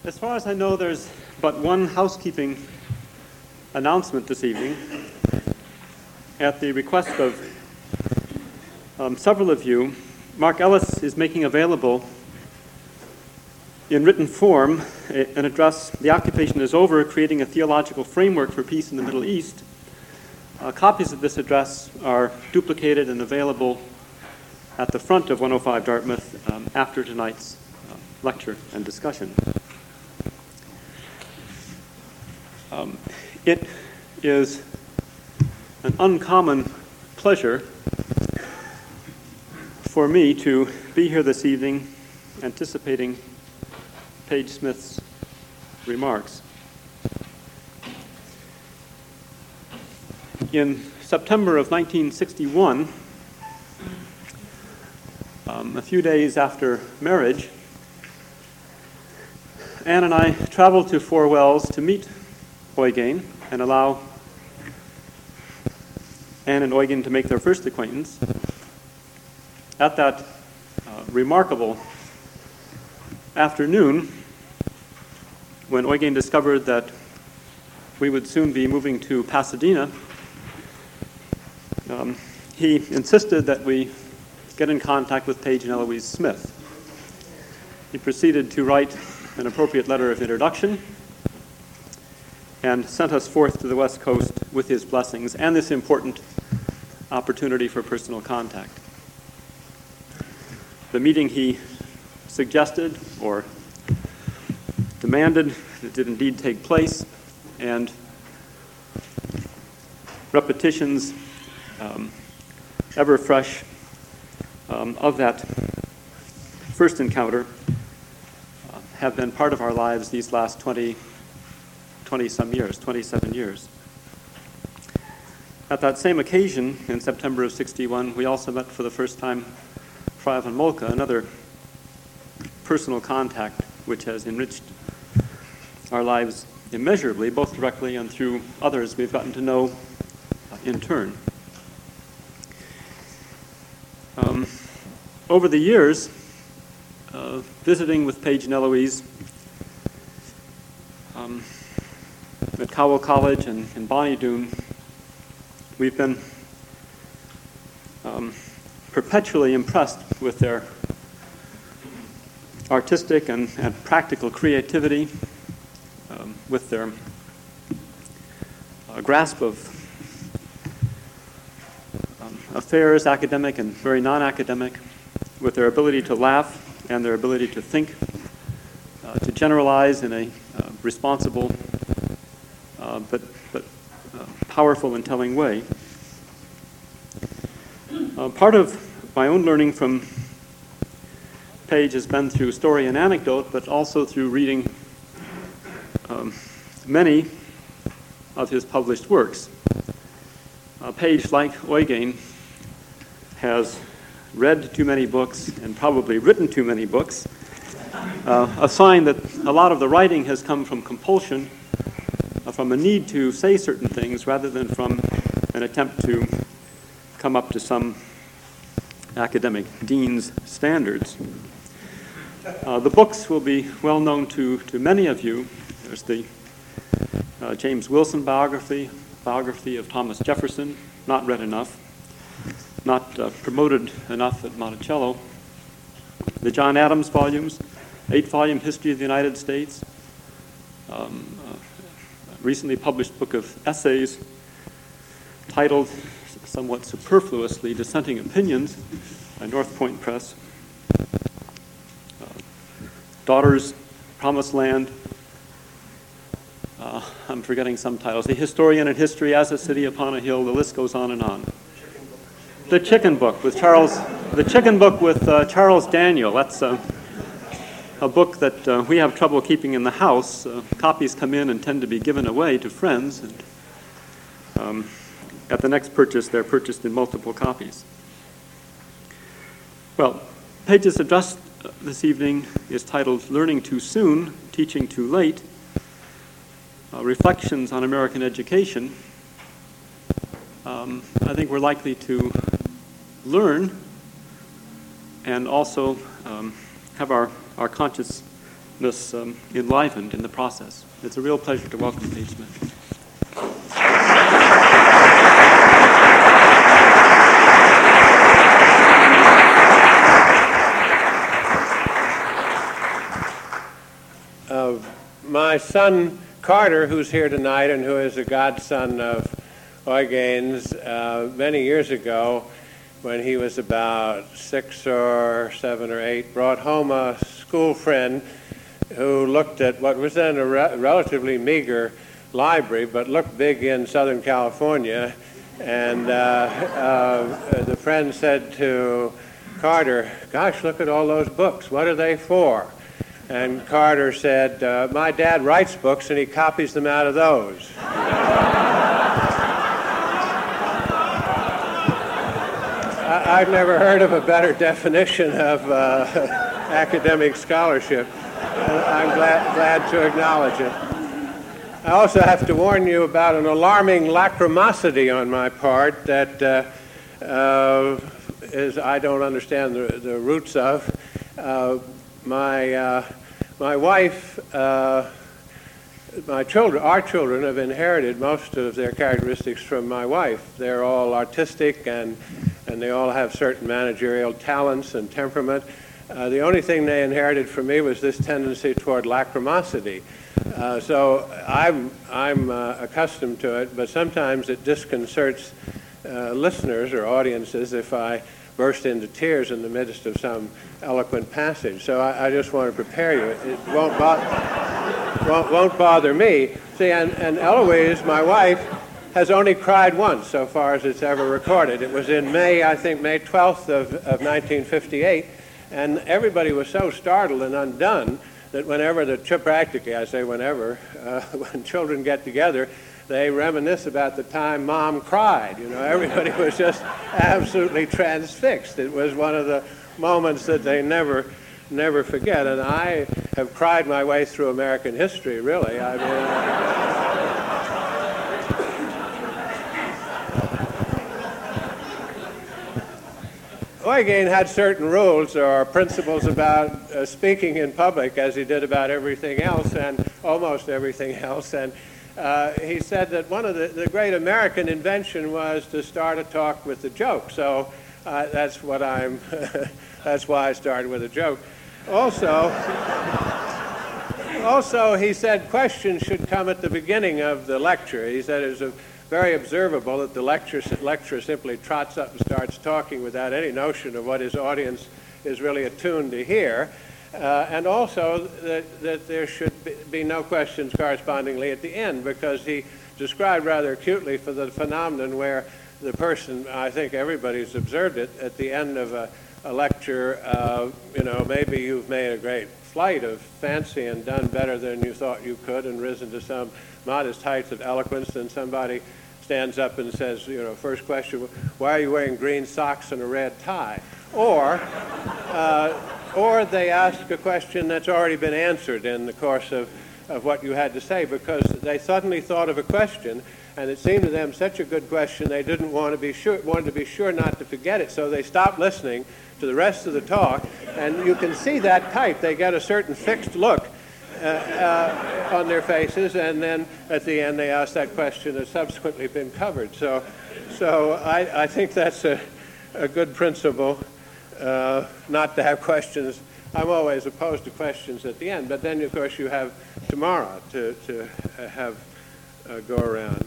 As far as I know, there's but one housekeeping announcement this evening. At the request of several of you, Mark Ellis is making available in written form an address, "The Occupation is Over, Creating a Theological Framework for Peace in the Middle East." Copies of this address are duplicated and available at the front of 105 Dartmouth after tonight's lecture and discussion. It is an uncommon pleasure for me to be here this evening anticipating Page Smith's remarks. In September of 1961, a few days after marriage, Anne and I traveled to Four Wells to meet Eugen and allow Anne and Eugen to make their first acquaintance. At that remarkable afternoon, when Eugen discovered that we would soon be moving to Pasadena, he insisted that we get in contact with Page and Eloise Smith. He proceeded to write an appropriate letter of introduction and sent us forth to the West Coast with his blessings and this important opportunity for personal contact. The meeting he suggested or demanded did indeed take place, and repetitions ever fresh of that first encounter have been part of our lives these last 27 years. At that same occasion, in September of '61, we also met for the first time Frei von Moltke, another personal contact which has enriched our lives immeasurably, both directly and through others we've gotten to know in turn. Over the years, visiting with Page and Eloise at Cowell College and in Bonnie Doon, we've been perpetually impressed with their artistic and practical creativity, with their grasp of affairs, academic and very non-academic, with their ability to laugh and their ability to think, to generalize in a responsible but powerful and telling way. Part of my own learning from Page has been through story and anecdote, but also through reading many of his published works. Page, like Eugen, has read too many books and probably written too many books, a sign that a lot of the writing has come from compulsion, from a need to say certain things rather than from an attempt to come up to some academic dean's standards. The books will be well known to many of you. There's the James Wilson biography of Thomas Jefferson, not read enough, not promoted enough at Monticello. The John Adams volumes, 8-volume History of the United States, recently published book of essays titled somewhat superfluously Dissenting Opinions by North Point Press. Daughters, Promised Land, I'm forgetting some titles. The Historian and History as a City Upon a Hill, the list goes on and on. The Chicken Book with Charles Daniel. That's a book that we have trouble keeping in the house. Copies come in and tend to be given away to friends. And, at the next purchase, they're purchased in multiple copies. Well, Page's address this evening is titled Learning Too Soon, Teaching Too Late, Reflections on American Education. I think we're likely to learn and also have our conscious enlivened in the process. It's a real pleasure to welcome Paige Smith. My son Carter, who's here tonight and who is a godson of Oigein's, many years ago, when he was about 6 or 7 or 8, brought home a school friend who looked at what was then a relatively meager library, but looked big in Southern California. And the friend said to Carter, "Gosh, look at all those books. What are they for?" And Carter said, "My dad writes books and he copies them out of those." I've never heard of a better definition of academic scholarship. I'm glad to acknowledge it. I also have to warn you about an alarming lachrymosity on my part that I don't understand the roots of. My wife, our children have inherited most of their characteristics from my wife. They're all artistic and they all have certain managerial talents and temperament. The only thing they inherited from me was this tendency toward lachrymosity. So I'm accustomed to it, but sometimes it disconcerts listeners or audiences if I burst into tears in the midst of some eloquent passage. So I just want to prepare you. It won't bother me. See, and Eloise, my wife, has only cried once so far as it's ever recorded. It was in May 12th of 1958, and everybody was so startled and undone that practically I say whenever, when children get together, they reminisce about the time Mom cried. You know, everybody was just absolutely transfixed. It was one of the moments that they never forget. And I have cried my way through American history, really. I mean, Oigein had certain rules or principles about speaking in public, as he did about everything else and almost everything else. And he said that one of the great American invention was to start a talk with a joke. So that's what that's why I started with a joke. Also, he said questions should come at the beginning of the lecture. He said it was very observable that the lecturer simply trots up and starts talking without any notion of what his audience is really attuned to hear. And also that there should be no questions correspondingly at the end, because he described rather acutely for the phenomenon where the person, I think everybody's observed it, at the end of a lecture, maybe you've made a great flight of fancy and done better than you thought you could and risen to some modest heights of eloquence, and somebody stands up and says, first question, why are you wearing green socks and a red tie? Or they ask a question that's already been answered in the course of what you had to say, because they suddenly thought of a question, and it seemed to them such a good question they wanted to be sure not to forget it, so they stopped listening to the rest of the talk, and you can see that type. They get a certain fixed look on their faces, and then at the end they ask that question that's subsequently been covered. So I think that's a good principle. Not to have questions. I'm always opposed to questions at the end, but then of course you have tomorrow to have go around.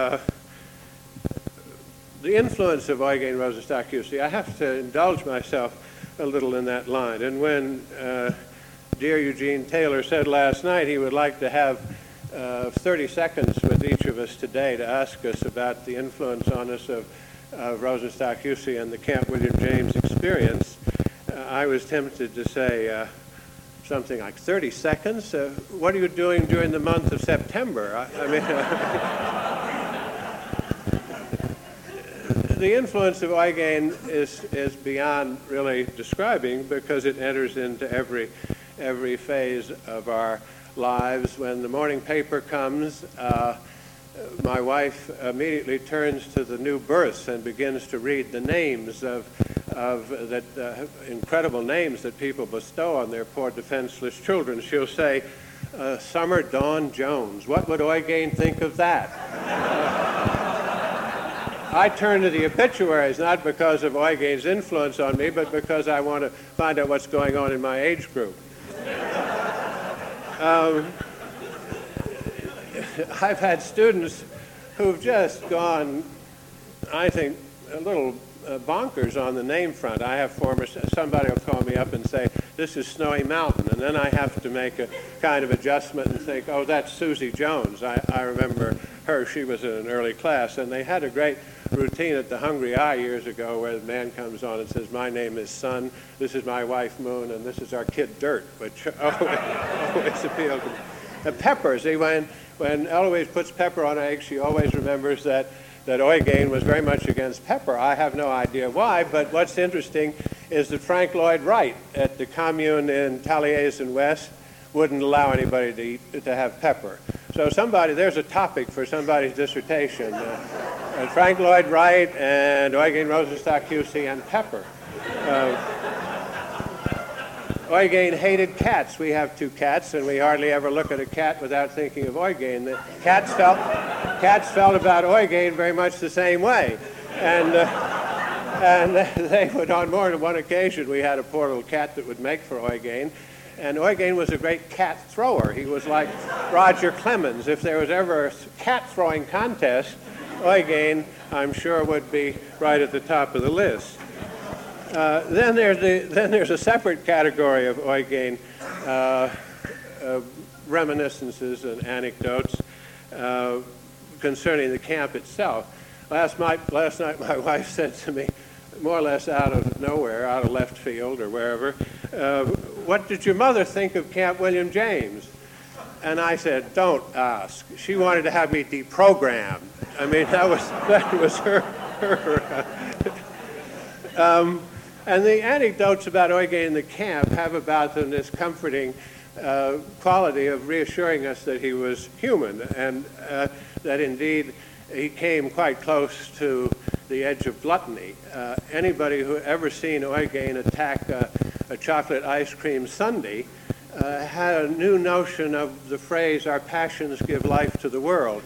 The influence of Eugen Rosenstock-Huessy, I have to indulge myself a little in that line. And when dear Eugene Taylor said last night he would like to have 30 seconds with each of us today to ask us about the influence on us of Rosenstock-Huessy and the Camp William James experience, I was tempted to say something like 30 seconds? What are you doing during the month of September? I mean, the influence of Eugen is beyond really describing, because it enters into every phase of our lives. When the morning paper comes, my wife immediately turns to the new births and begins to read the names of incredible names that people bestow on their poor defenseless children. She'll say, Summer Dawn Jones. What would Oygain think of that? I turn to the obituaries not because of Oygain's influence on me, but because I want to find out what's going on in my age group. I've had students who've just gone, I think, a little bonkers on the name front. I have somebody will call me up and say, this is Snowy Mountain, and then I have to make a kind of adjustment and think, oh, that's Susie Jones. I remember her. She was in an early class, and they had a great routine at the Hungry Eye years ago where the man comes on and says, my name is Sun, this is my wife Moon, and this is our kid Dirt, which always appealed to me. The peppers, when Eloise puts pepper on eggs, she always remembers that Oygain was very much against pepper. I have no idea why, but what's interesting is that Frank Lloyd Wright at the commune in Taliesin West wouldn't allow anybody to have pepper. So there's a topic for somebody's dissertation. Frank Lloyd Wright and Oygain Rosenstock QC and pepper. Oygain hated cats. We have 2 cats, and we hardly ever look at a cat without thinking of Oygain. The cats felt about Oygain very much the same way. And they would, on more than one occasion, we had a poor little cat that would make for Oygain. And Oygain was a great cat thrower. He was like Roger Clemens. If there was ever a cat throwing contest, Oygain, I'm sure, would be right at the top of the list. Then there's a separate category of Oygain reminiscences and anecdotes concerning the camp itself. Last night my wife said to me, more or less out of nowhere, out of left field or wherever, what did your mother think of Camp William James? And I said, don't ask. She wanted to have me deprogrammed. I mean, that was her. And the anecdotes about Oygain in the camp have about them this comforting quality of reassuring us that he was human and that indeed he came quite close to the edge of gluttony. Anybody who ever seen Oygain attack a chocolate ice cream sundae had a new notion of the phrase, our passions give life to the world.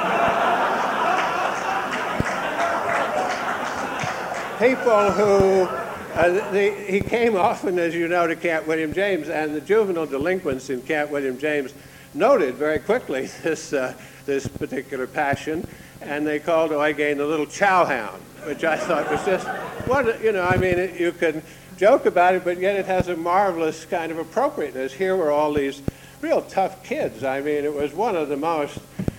People who, he came often, as you know, to Camp William James, and the juvenile delinquents in Camp William James noted very quickly this particular passion, and they called Oygain the little chowhound, which I thought was just, you can joke about it, but yet it has a marvelous kind of appropriateness. Here were all these real tough kids. I mean, it was one of the most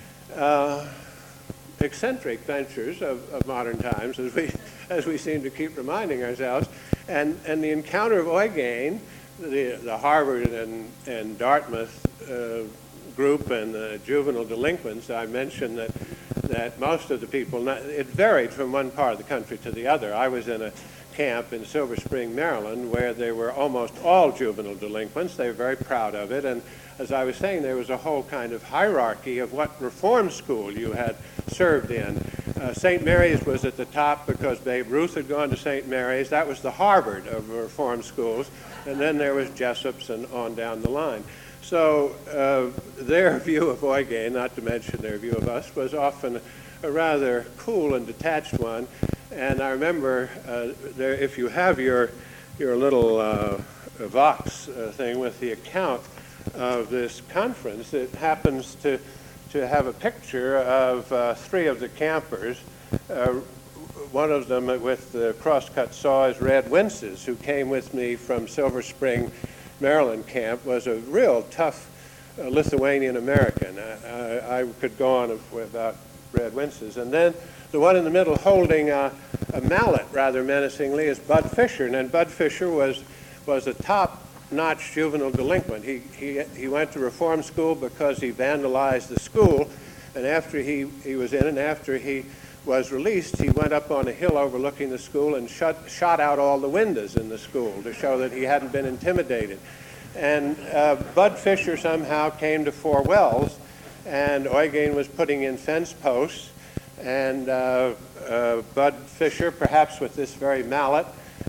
eccentric ventures of modern times, as we seem to keep reminding ourselves. And the encounter of Oygain, the Harvard and Dartmouth group and the juvenile delinquents, I mentioned that most of the people, it varied from one part of the country to the other. I was in a camp in Silver Spring, Maryland, where they were almost all juvenile delinquents. They were very proud of it. And as I was saying, there was a whole kind of hierarchy of what reform school you had served in. St. Mary's was at the top because Babe Ruth had gone to St. Mary's. That was the Harvard of reform schools. And then there was Jessup's and on down the line. So their view of Oygain, not to mention their view of us, was often a rather cool and detached one. And I remember, if you have your little Vox thing with the account of this conference, it happens to have a picture of 3 of the campers. One of them with the crosscut saw is Red Winces, who came with me from Silver Spring, Maryland camp, was a real tough Lithuanian American. I could go on about Red Winces. And then the one in the middle holding a mallet rather menacingly is Bud Fisher. And Bud Fisher was a top-notch juvenile delinquent. He went to reform school because he vandalized the school. And after he was in and after he was released, he went up on a hill overlooking the school and shot out all the windows in the school to show that he hadn't been intimidated. And Bud Fisher somehow came to Four Wells, and Oygain was putting in fence posts, and Bud Fisher, perhaps with this very mallet,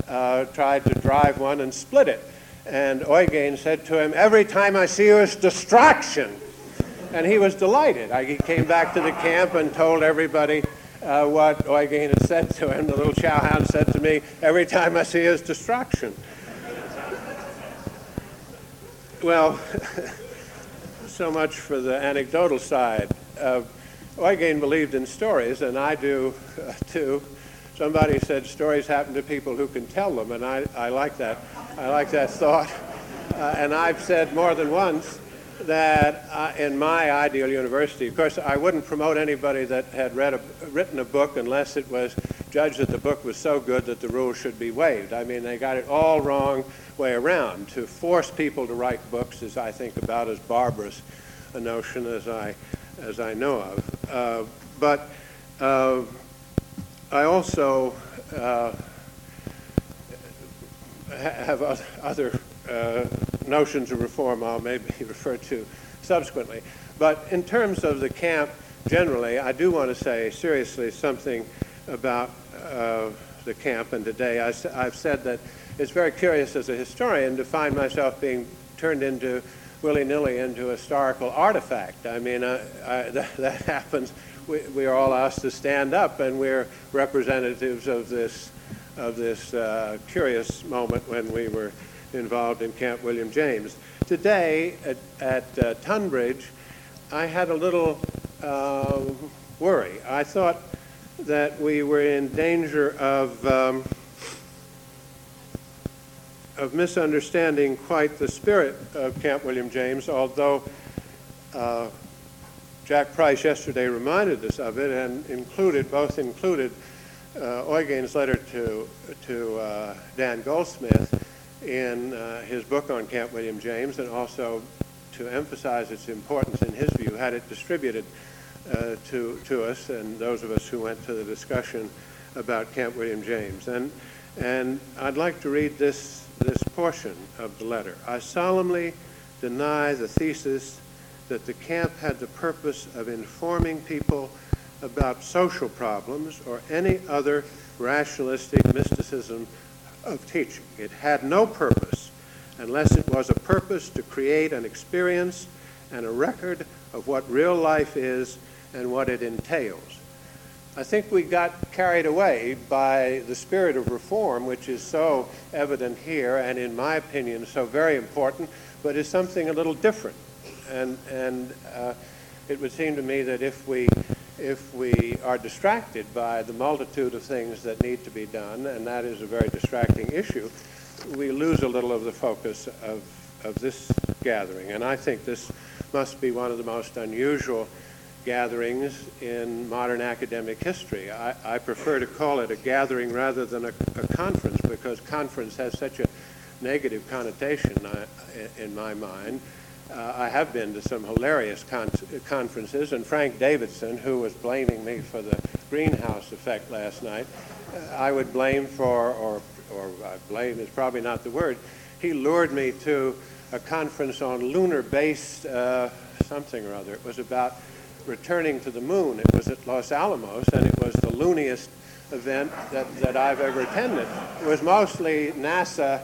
tried to drive one and split it. And Eugen said to him, "Every time I see you, it's distraction." And he was delighted. He came back to the camp and told everybody what Eugen had said to him. The little chowhound said to me, "Every time I see you, it's distraction." Well, so much for the anecdotal side. Eugen believed in stories, and I do too. Somebody said stories happen to people who can tell them, and I like that. I like that thought. And I've said more than once that in my ideal university, of course, I wouldn't promote anybody that had written a book unless it was judged that the book was so good that the rules should be waived. I mean, they got it all wrong way around. To force people to write books is, I think, about as barbarous a notion as I know of. But I also have other notions of reform I'll maybe refer to subsequently. But in terms of the camp generally, I do want to say seriously something about the camp and today. I've said that it's very curious as a historian to find myself being turned into willy-nilly into a historical artifact. I mean, that happens. We are all asked to stand up, and we're representatives of this curious moment when we were involved in Camp William James. Today at Tunbridge, I had a little worry. I thought that we were in danger of misunderstanding quite the spirit of Camp William James, although Jack Price yesterday reminded us of it and both included Eugen's letter to Dan Goldsmith in his book on Camp William James, and also to emphasize its importance in his view, had it distributed to us and those of us who went to the discussion about Camp William James. And I'd like to read this portion of the letter. "I solemnly deny the thesis that the camp had the purpose of informing people about social problems or any other rationalistic mysticism of teaching. It had no purpose unless it was a purpose to create an experience and a record of what real life is and what it entails." I think we got carried away by the spirit of reform, which is so evident here and, in my opinion, so very important, but is something a little different. And it would seem to me that if we are distracted by the multitude of things that need to be done, and that is a very distracting issue, we lose a little of the focus of this gathering. And I think this must be one of the most unusual gatherings in modern academic history. I prefer to call it a gathering rather than a conference, because conference has such a negative connotation in my mind. I have been to some hilarious conferences, and Frank Davidson, who was blaming me for the greenhouse effect last night, I would blame for, or blame is probably not the word, he lured me to a conference on lunar-based something or other. It was about returning to the moon. It was at Los Alamos, and it was the looniest event that I've ever attended. It was mostly NASA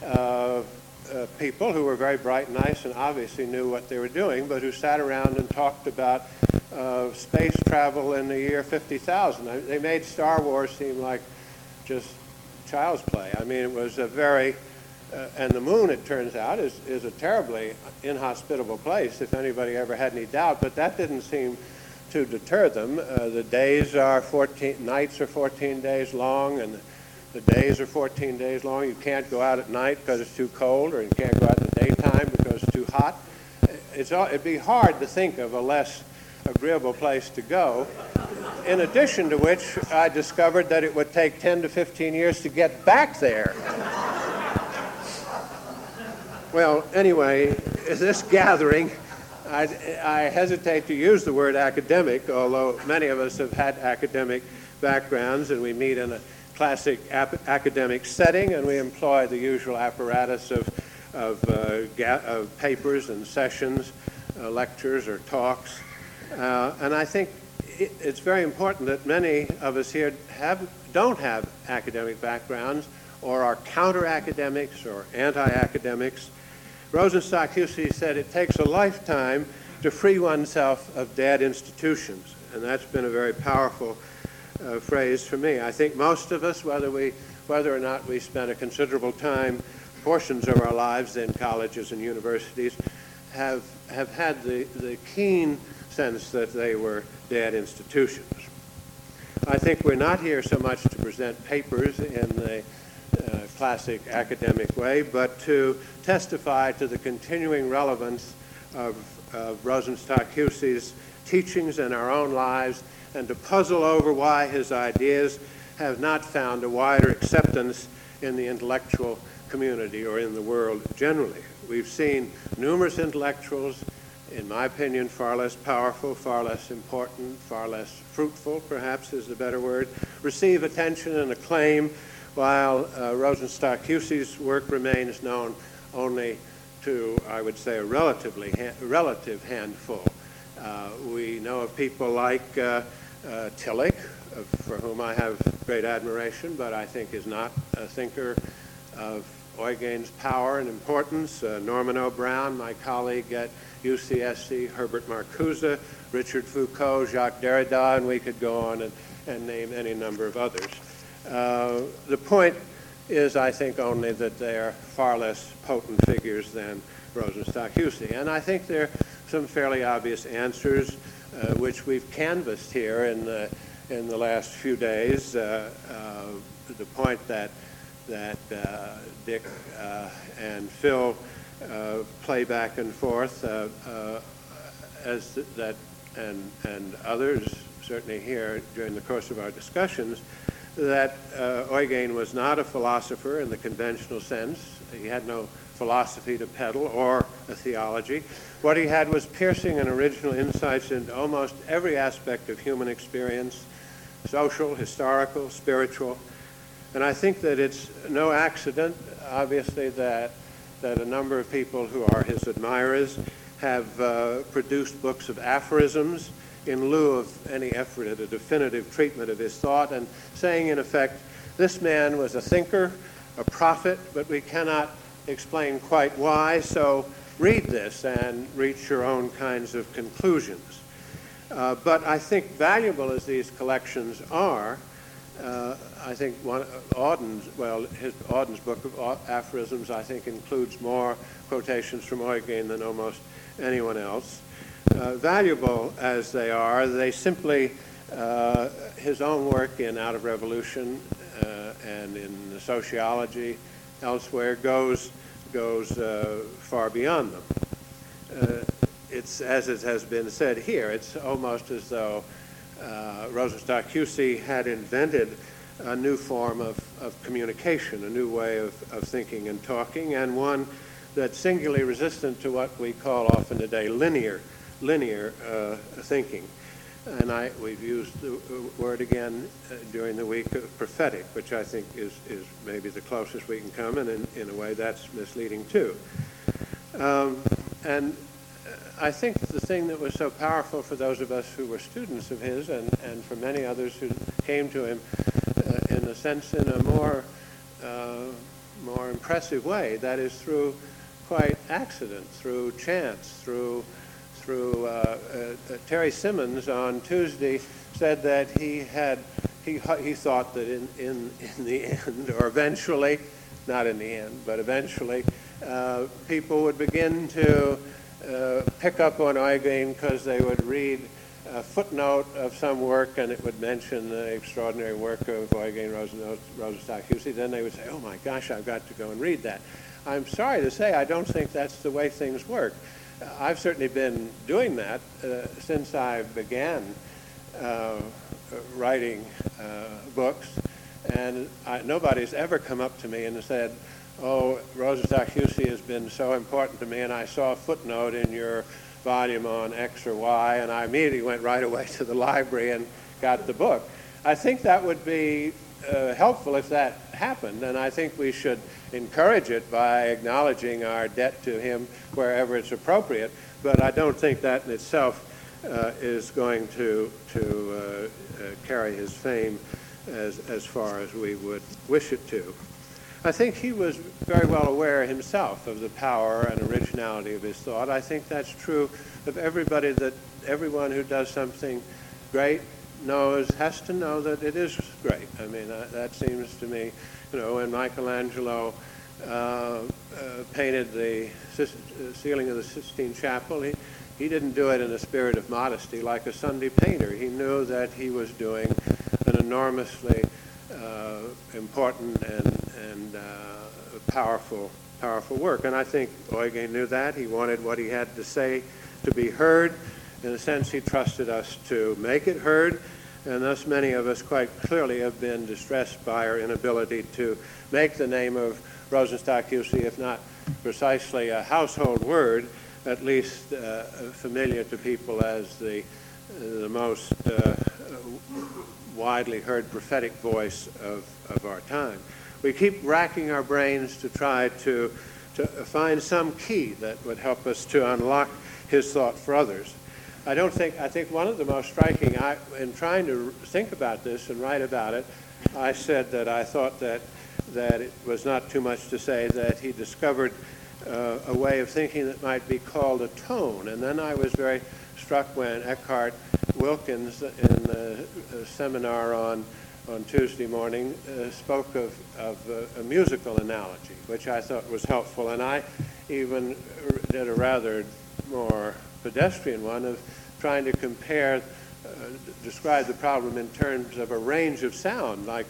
people who were very bright and nice and obviously knew what they were doing, but who sat around and talked about space travel in the year 50,000. They made Star Wars seem like just child's play. I mean, it was a very, and the moon, it turns out, is a terribly inhospitable place, if anybody ever had any doubt, but that didn't seem to deter them. The days are 14, nights are 14 days long, and the days are 14 days long. You can't go out at night because it's too cold, or you can't go out in the daytime because it's too hot. It'd be hard to think of a less agreeable place to go. In addition to which, I discovered that it would take 10 to 15 years to get back there. Well, anyway, this gathering, I hesitate to use the word academic, although many of us have had academic backgrounds, and we meet in a classic academic setting, and we employ the usual apparatus of papers and sessions, lectures or talks. And I think it's very important that many of us here don't have academic backgrounds or are counter-academics or anti-academics. Rosenstock-Huessy said it takes a lifetime to free oneself of dead institutions, and that's been a very powerful phrase for me. I think most of us, whether or not we spent a considerable time, portions of our lives in colleges and universities, have had the keen sense that they were dead institutions. I think we're not here so much to present papers in the classic academic way, but to testify to the continuing relevance of Rosenstock-Huessy's teachings in our own lives, and to puzzle over why his ideas have not found a wider acceptance in the intellectual community or in the world generally. We've seen numerous intellectuals, in my opinion, far less powerful, far less important, far less fruitful, perhaps is the better word, receive attention and acclaim, while Rosenstock-Huessy's work remains known only to, I would say, a relative handful. We know of people like Tillich, for whom I have great admiration, but I think is not a thinker of Huygeen's power and importance. Norman O. Brown, my colleague at UCSC, Herbert Marcuse, Richard Foucault, Jacques Derrida, and we could go on and name any number of others. The point is, I think, only that they are far less potent figures than Rosenstock-Huessy. And I think there are some fairly obvious answers which we've canvassed here in the last few days. The point that Dick and Phil play back and forth, and others certainly here during the course of our discussions, that Huygeen was not a philosopher in the conventional sense. He had no philosophy to peddle or a theology. What he had was piercing and original insights into almost every aspect of human experience, social, historical, spiritual. And I think that it's no accident, obviously, that a number of people who are his admirers have produced books of aphorisms in lieu of any effort at a definitive treatment of his thought, and saying, in effect, this man was a thinker, a prophet, but we cannot explain quite why, so read this and reach your own kinds of conclusions. But I think valuable as these collections are, I think Auden's book of aphorisms, I think, includes more quotations from Huygeen than almost anyone else. Valuable as they are, they simply, his own work in Out of Revolution and in sociology elsewhere goes far beyond them. It's, as it has been said here, it's almost as though Rosenstock-Huessy had invented a new form of communication, a new way of thinking and talking, and one that's singularly resistant to what we call often today linear thinking. And we've used the word again during the week of prophetic, which I think is maybe the closest we can come, and in a way that's misleading too. And I think the thing that was so powerful for those of us who were students of his, and for many others who came to him in a sense in a more impressive way, that is through quite accident, through chance, through Terry Simmons on Tuesday said that he thought that in the end, or eventually, not in the end, but eventually, people would begin to pick up on Huygeen because they would read a footnote of some work and it would mention the extraordinary work of Huygeen Rosenstock-Huessy. Then they would say, oh my gosh, I've got to go and read that. I'm sorry to say I don't think that's the way things work. I've certainly been doing that since I began writing books, and nobody's ever come up to me and said, oh, Rosenstock-Huessy has been so important to me, and I saw a footnote in your volume on X or Y, and I immediately went right away to the library and got the book. I think that would be helpful if that happened, and I think we should encourage it by acknowledging our debt to him wherever it's appropriate, but I don't think that in itself is going to carry his fame as far as we would wish it to. I think he was very well aware himself of the power and originality of his thought. I think that's true of everybody, that everyone who does something great has to know that it is great. I mean, that seems to me, when Michelangelo painted the ceiling of the Sistine Chapel, he didn't do it in a spirit of modesty like a Sunday painter. He knew that he was doing an enormously important and powerful work. And I think Eugen knew that. He wanted what he had to say to be heard. In a sense, he trusted us to make it heard, and thus many of us quite clearly have been distressed by our inability to make the name of Rosenstock-Huessy, if not precisely a household word, at least familiar to people as the most widely heard prophetic voice of our time. We keep racking our brains to try to find some key that would help us to unlock his thought for others. I think one of the most striking, in trying to think about this and write about it, I said that I thought that it was not too much to say that he discovered a way of thinking that might be called a tone. And then I was very struck when Eckhart Wilkins in the seminar on Tuesday morning spoke of a musical analogy, which I thought was helpful. And I even did a rather more pedestrian one of trying to describe the problem in terms of a range of sound, like,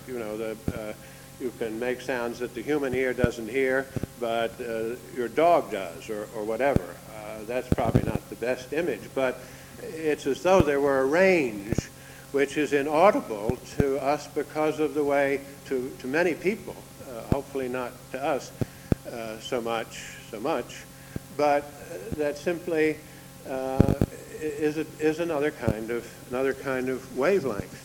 you can make sounds that the human ear doesn't hear, but your dog does, or whatever. That's probably not the best image, but it's as though there were a range which is inaudible to us because of the way, to many people, hopefully not to us so much, but that simply is another kind of wavelength.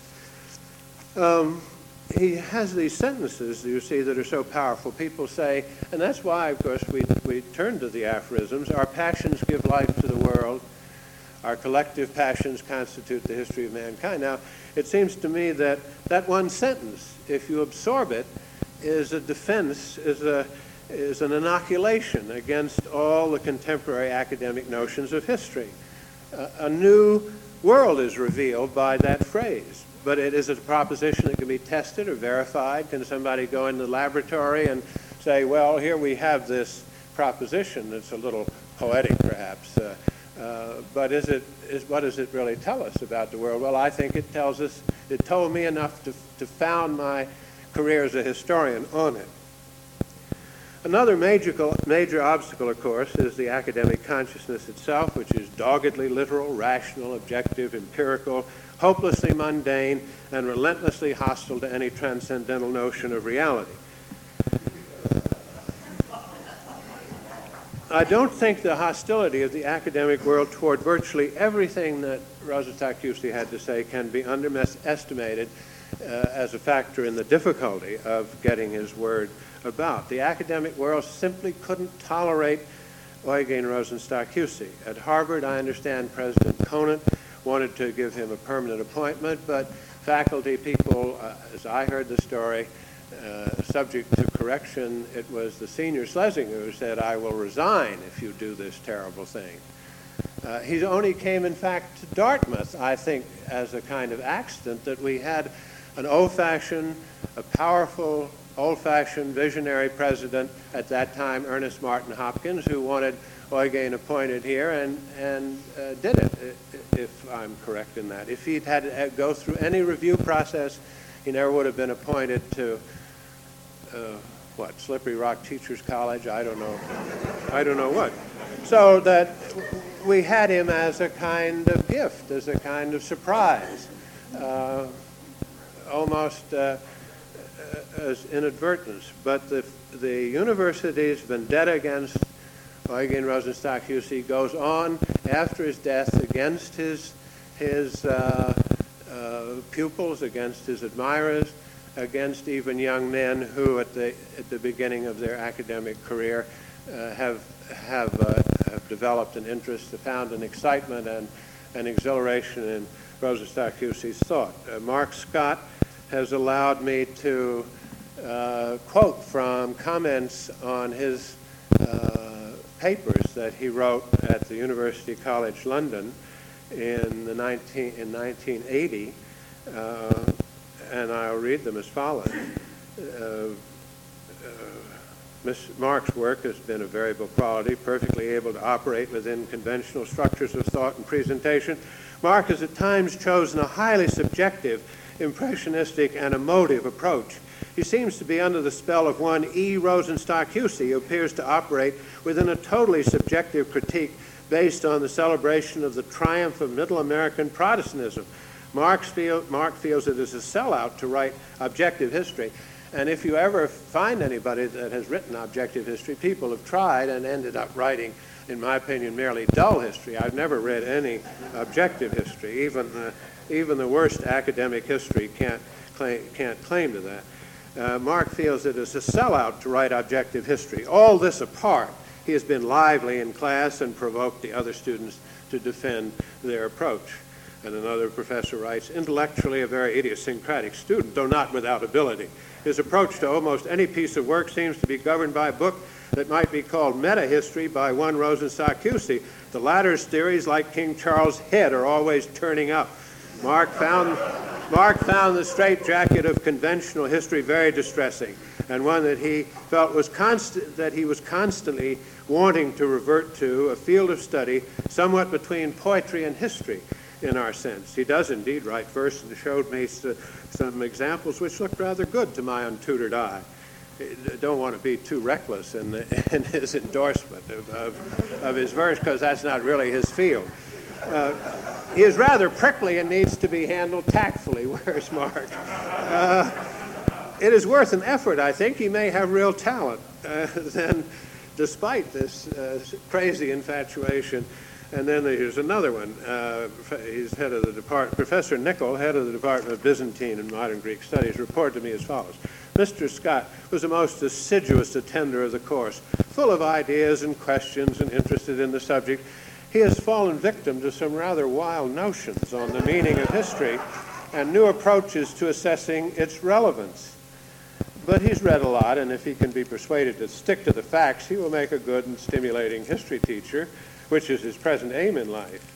He has these sentences, you see, that are so powerful. People say, and that's why, of course, we turn to the aphorisms. Our passions give life to the world. Our collective passions constitute the history of mankind. Now, it seems to me that one sentence, if you absorb it, is a defense, is an inoculation against all the contemporary academic notions of history. A new world is revealed by that phrase. But it is a proposition that can be tested or verified. Can somebody go in the laboratory and say, well, here we have this proposition that's a little poetic, perhaps, but what does it really tell us about the world? Well, I think it tells us, it told me enough to found my career as a historian on it. Another major obstacle, of course, is the academic consciousness itself, which is doggedly literal, rational, objective, empirical, hopelessly mundane, and relentlessly hostile to any transcendental notion of reality. I don't think the hostility of the academic world toward virtually everything that Rosenstock-Huessy had to say can be underestimated as a factor in the difficulty of getting his word about. The academic world simply couldn't tolerate Eugen Rosenstock-Huessy. At Harvard, I understand President Conant wanted to give him a permanent appointment, but faculty people, as I heard the story, subject to correction, it was the senior Schlesinger who said, I will resign if you do this terrible thing. He only came, in fact, to Dartmouth, I think, as a kind of accident, that we had an old-fashioned, a powerful, old-fashioned visionary president at that time, Ernest Martin Hopkins, who wanted Eugen appointed here and did it, if I'm correct in that. If he'd had to go through any review process, he never would have been appointed to, Slippery Rock Teachers College? I don't know what. So that we had him as a kind of gift, as a kind of surprise, almost as inadvertence. But the university's vendetta against Eugen Rosenstock-Huessy goes on after his death against his pupils, against his admirers, against even young men who at the beginning of their academic career have developed an interest, found an excitement and an exhilaration in Rosenstock-Huessy's thought. Mark Scott has allowed me to quote from comments on his papers that he wrote at the University College London in 1980, and I'll read them as follows. Mark's work has been of variable quality, perfectly able to operate within conventional structures of thought and presentation. Mark has at times chosen a highly subjective, impressionistic, and emotive approach. He seems to be under the spell of one E. Rosenstock Huessy, who appears to operate within a totally subjective critique based on the celebration of the triumph of Middle American Protestantism. Mark feels it is a sellout to write objective history. And if you ever find anybody that has written objective history, people have tried and ended up writing, in my opinion, merely dull history. I've never read any objective history. Even the worst academic history can't claim to that. Mark feels it is a sellout to write objective history. All this apart, he has been lively in class and provoked the other students to defend their approach. And another professor writes, intellectually a very idiosyncratic student, though not without ability. His approach to almost any piece of work seems to be governed by a book that might be called meta-history by one Rosenstock Huessy. The latter's theories, like King Charles' head, are always turning up. Mark found the straitjacket of conventional history very distressing, and one that he felt was constantly wanting to revert to, a field of study somewhat between poetry and history in our sense. He does indeed write verse, and showed me some examples which looked rather good to my untutored eye. I don't want to be too reckless in his endorsement of his verse, because that's not really his field. He is rather prickly and needs to be handled tactfully. Where's Mark? It is worth an effort, I think. He may have real talent, then, despite this crazy infatuation. And then there's another one. He's head of the department. Professor Nicol, head of the Department of Byzantine and Modern Greek Studies, reported to me as follows. Mr. Scott was a most assiduous attender of the course, full of ideas and questions and interested in the subject. He has fallen victim to some rather wild notions on the meaning of history and new approaches to assessing its relevance. But he's read a lot, and if he can be persuaded to stick to the facts, he will make a good and stimulating history teacher, which is his present aim in life.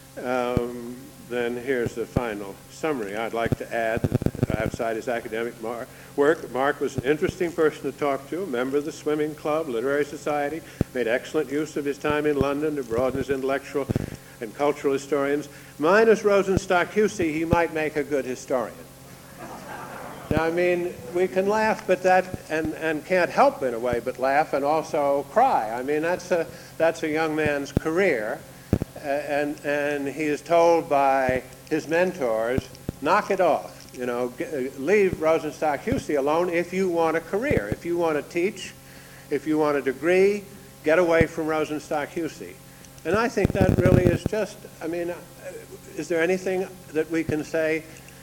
Then here's the final summary. I'd like to add that outside his academic work, Mark was an interesting person to talk to, a member of the swimming club, literary society, made excellent use of his time in London to broaden his intellectual and cultural historians. Minus Rosenstock Huessy, he might make a good historian. Now, I mean, we can laugh, but and can't help in a way but laugh and also cry. I mean, that's a young man's career, and he is told by his mentors, knock it off. You know, leave Rosenstock Huessy alone if you want a career. If you want to teach, if you want a degree, get away from Rosenstock Huessy. And I think that really is just, I mean, is there anything that we can say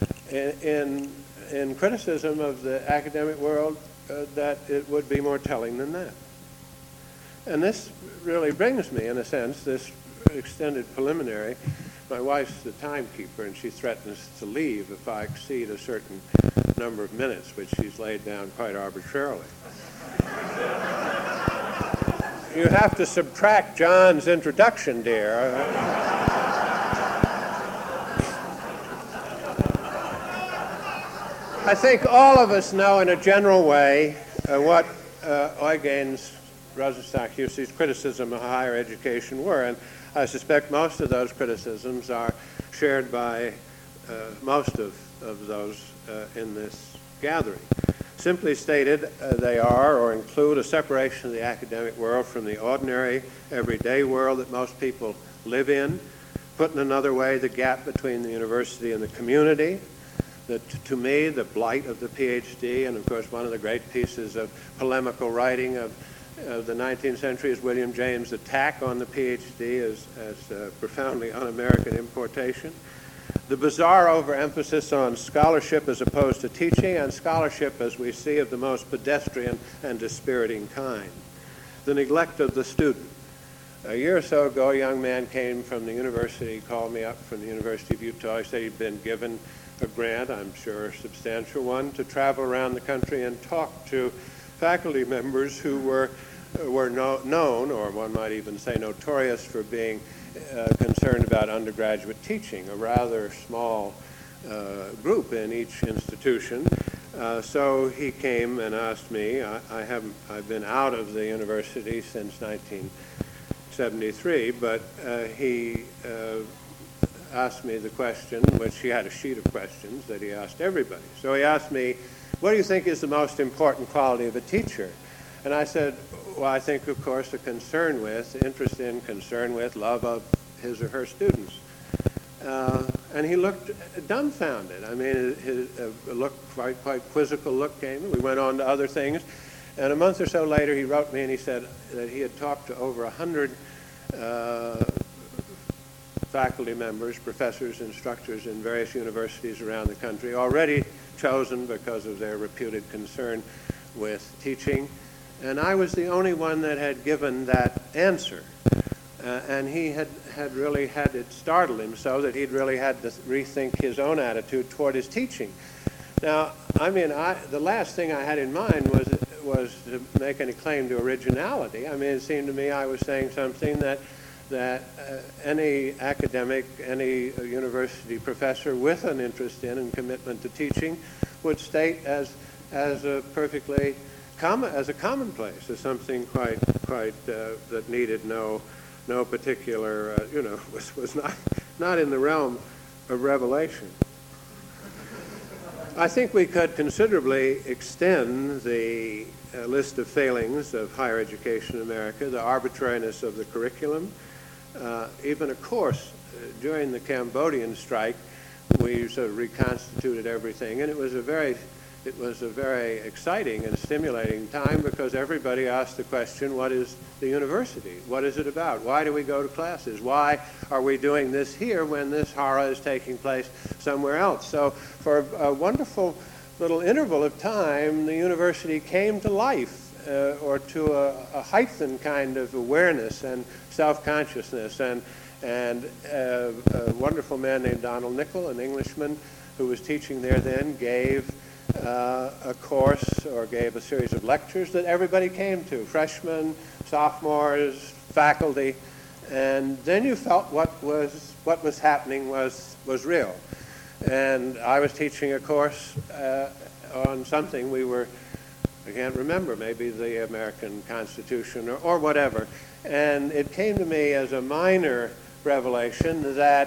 in criticism of the academic world that it would be more telling than that? And this really brings me, in a sense, this extended preliminary. My wife's the timekeeper, and she threatens to leave if I exceed a certain number of minutes, which she's laid down quite arbitrarily. You have to subtract John's introduction, dear. I think all of us know in a general way what Eugene's, Rosenstock Huessy's criticism of higher education were, and I suspect most of those criticisms are shared by most of those in this gathering. Simply stated, they are or include a separation of the academic world from the ordinary, everyday world that most people live in. Put in another way, the gap between the university and the community. To me, the blight of the PhD, and of course one of the great pieces of polemical writing of the 19th century is William James' attack on the PhD as profoundly un-American importation. The bizarre overemphasis on scholarship as opposed to teaching, and scholarship as we see of the most pedestrian and dispiriting kind. The neglect of the student. A year or so ago, a young man came from the university, called me up from the University of Utah. He said he'd been given a grant, I'm sure a substantial one, to travel around the country and talk to faculty members who were known, or one might even say notorious, for being concerned about undergraduate teaching, a rather small group in each institution. So he came and asked me. I've been out of the university since 1973, but he asked me the question, which he had a sheet of questions that he asked everybody. So he asked me, what do you think is the most important quality of a teacher? And I said, well, I think, of course, a concern with, interest in, concern with, love of his or her students. And he looked dumbfounded. I mean, his look, quite quizzical look came. We went on to other things. And a month or so later, he wrote me and he said that he had talked to over 100 faculty members, professors, instructors in various universities around the country, already chosen because of their reputed concern with teaching. And I was the only one that had given that answer. And he had really had it startled him so that he'd really had to rethink his own attitude toward his teaching. Now, I mean, the last thing I had in mind was to make any claim to originality. I mean, it seemed to me I was saying something that any academic, any university professor with an interest in and commitment to teaching would state as a perfectly as a commonplace, as something quite that needed no particular, was not in the realm of revelation. I think we could considerably extend the list of failings of higher education in America, the arbitrariness of the curriculum, even of course during the Cambodian strike we sort of reconstituted everything, and it was a very exciting and stimulating time because everybody asked the question, what is the university? What is it about? Why do we go to classes? Why are we doing this here when this horror is taking place somewhere else? So for a wonderful little interval of time, the university came to life, or to a heightened kind of awareness and self-consciousness. And a wonderful man named Donald Nicol, an Englishman who was teaching there then, gave a course or gave a series of lectures that everybody came to, freshmen, sophomores, faculty, and then you felt what was happening was real. And I was teaching a course on something I can't remember, maybe the American Constitution or whatever, and it came to me as a minor revelation that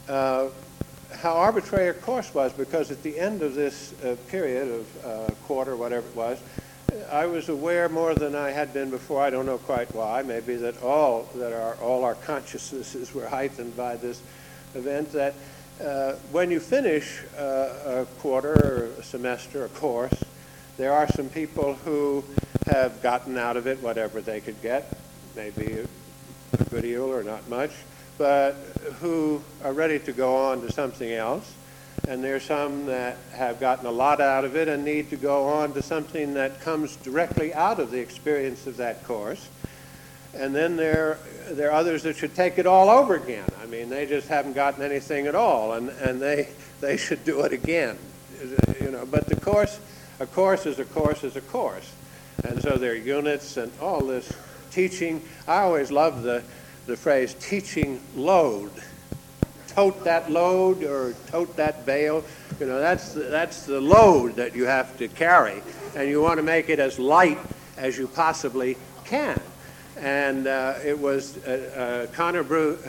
how arbitrary a course was, because at the end of this period of quarter, whatever it was, I was aware more than I had been before. I don't know quite why. Maybe that all our consciousnesses were heightened by this event. That when you finish a quarter or a semester, a course, there are some people who have gotten out of it whatever they could get, maybe a good deal or not much, but who are ready to go on to something else. And there's some that have gotten a lot out of it and need to go on to something that comes directly out of the experience of that course. And then there are others that should take it all over again. I mean, they just haven't gotten anything at all, and they should do it again. But a course is a course is a course. And so there are units and all this teaching. I always love the phrase teaching load. Tote that load or tote that bale. That's the load that you have to carry, and you want to make it as light as you possibly can. And it was Connor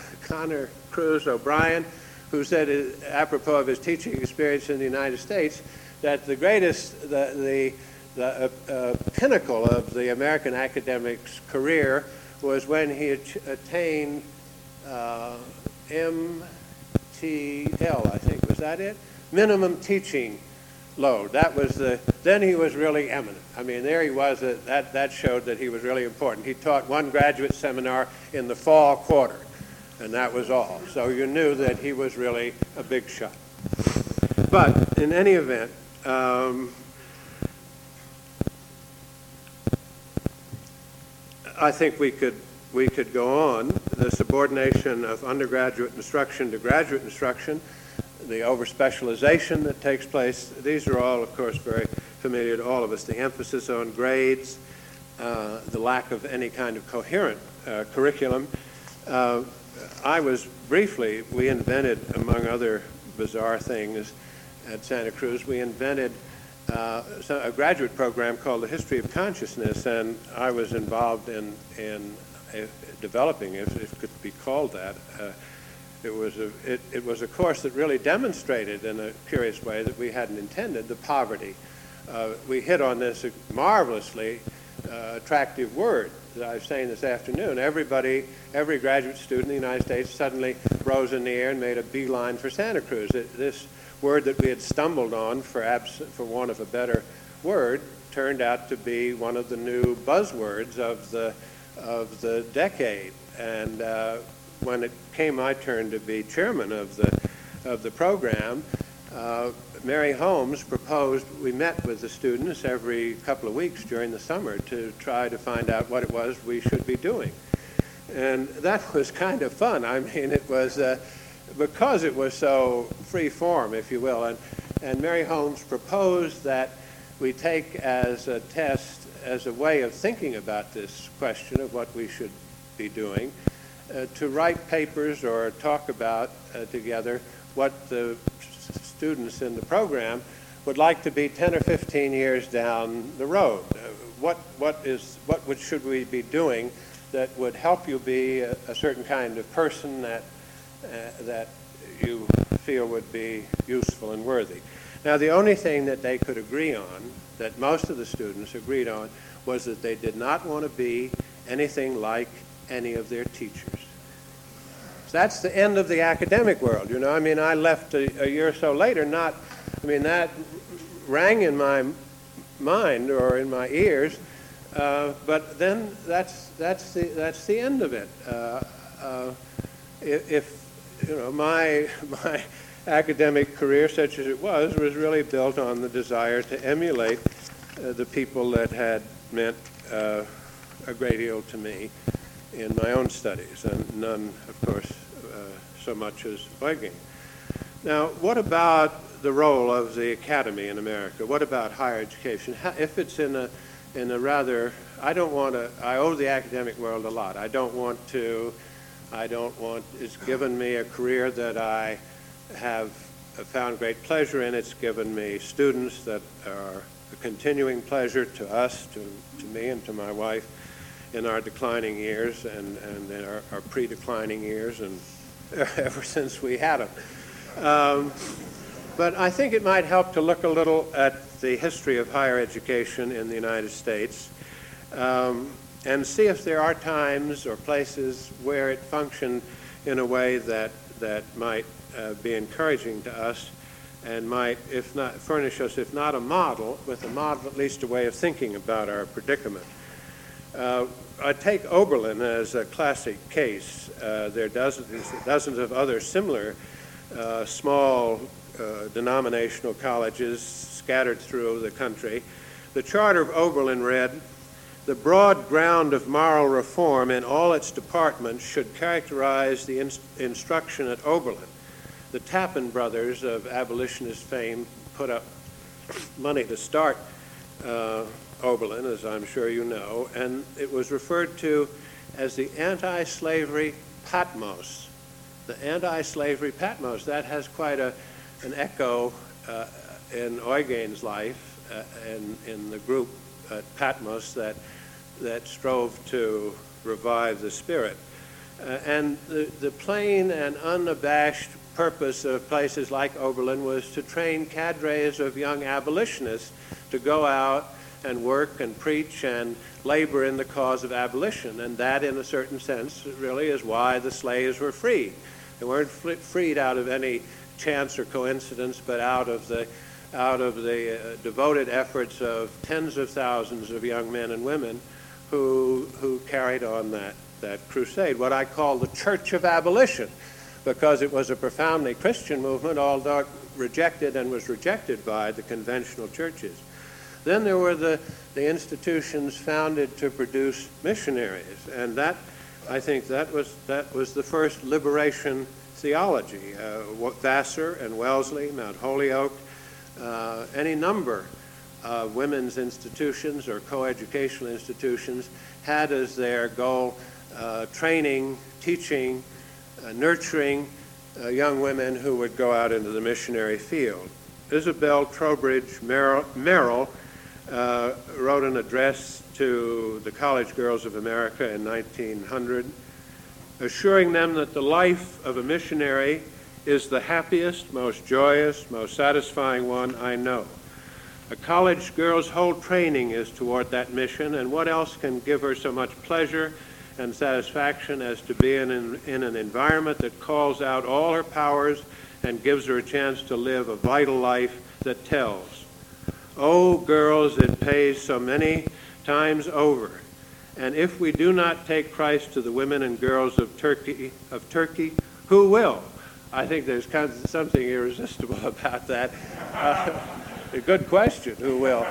Cruz O'Brien who said, apropos of his teaching experience in the United States, that the greatest, the pinnacle of the American academic's career was when he attained MTL, I think, was that it? Minimum teaching load. That was then he was really eminent. I mean, there he was, that showed that he was really important. He taught one graduate seminar in the fall quarter, and that was all. So you knew that he was really a big shot. But in any event, I think we could go on. The subordination of undergraduate instruction to graduate instruction the over-specialization that takes place. These are all, of course, very familiar to all of us. The emphasis on grades, the lack of any kind of coherent curriculum. We invented, among other bizarre things at Santa Cruz, we invented a graduate program called the History of Consciousness, and I was involved in developing, if it could be called that. It was a course that really demonstrated in a curious way that we hadn't intended the poverty. We hit on this marvelously attractive word that I was saying this afternoon. Every graduate student in the United States suddenly rose in the air and made a beeline for Santa Cruz. This word that we had stumbled on, for want of a better word, turned out to be one of the new buzzwords of the decade. And when it came my turn to be chairman of the program, Mary Holmes proposed we met with the students every couple of weeks during the summer to try to find out what it was we should be doing. And that was kind of fun. I mean, it was because it was so free form, if you will. And Mary Holmes proposed that we take as a test, as a way of thinking about this question of what we should be doing, to write papers or talk about together what the students in the program would like to be 10 or 15 years down the road. What should we be doing that would help you be a certain kind of person that you feel would be useful and worthy? Now, the only thing that they could agree on, that most of the students agreed on, was that they did not want to be anything like any of their teachers. That's the end of the academic world, you know. I mean, I left a year or so later, that rang in my mind or in my ears, but then that's the end of it. If you know, my academic career, such as it was really built on the desire to emulate the people that had meant a great deal to me in my own studies, and none, of course, so much as Eugen. Now, what about the role of the academy in America? What about higher education? If it's in a rather, I owe the academic world a lot. It's given me a career that I have found great pleasure in. It's given me students that are a continuing pleasure to us, to me and to my wife, in our declining years and in our pre-declining years, and ever since we had them. But I think it might help to look a little at the history of higher education in the United States and see if there are times or places where it functioned in a way that might be encouraging to us and might, if not, furnish us, if not a model, with a model, at least a way of thinking about our predicament. I take Oberlin as a classic case. There are dozens of other similar small denominational colleges scattered through the country. The charter of Oberlin read, "The broad ground of moral reform in all its departments should characterize the instruction at Oberlin." The Tappan brothers of abolitionist fame put up money to start Oberlin, as I'm sure you know, and it was referred to as the anti-slavery Patmos. The anti-slavery Patmos, that has quite an echo in Eugen's life and in the group at Patmos that strove to revive the spirit. And the plain and unabashed purpose of places like Oberlin was to train cadres of young abolitionists to go out and work and preach and labor in the cause of abolition. And that, in a certain sense, really is why the slaves were freed. They weren't freed out of any chance or coincidence, but out of the devoted efforts of tens of thousands of young men and women who carried on that crusade, what I call the Church of Abolition, because it was a profoundly Christian movement, although rejected and was rejected by the conventional churches. Then there were the institutions founded to produce missionaries, and that, I think, that was the first liberation theology. Vassar and Wellesley, Mount Holyoke, any number of women's institutions or coeducational institutions had as their goal training, teaching, nurturing young women who would go out into the missionary field. Isabel Trowbridge Merrill wrote an address to the College Girls of America in 1900, assuring them that the life of a missionary is the happiest, most joyous, most satisfying one I know. A college girl's whole training is toward that mission, and what else can give her so much pleasure and satisfaction as to be in an environment that calls out all her powers and gives her a chance to live a vital life that tells. Oh, girls, it pays so many times over. And if we do not take Christ to the women and girls of Turkey, who will? I think there's kind of something irresistible about that. A good question, who will?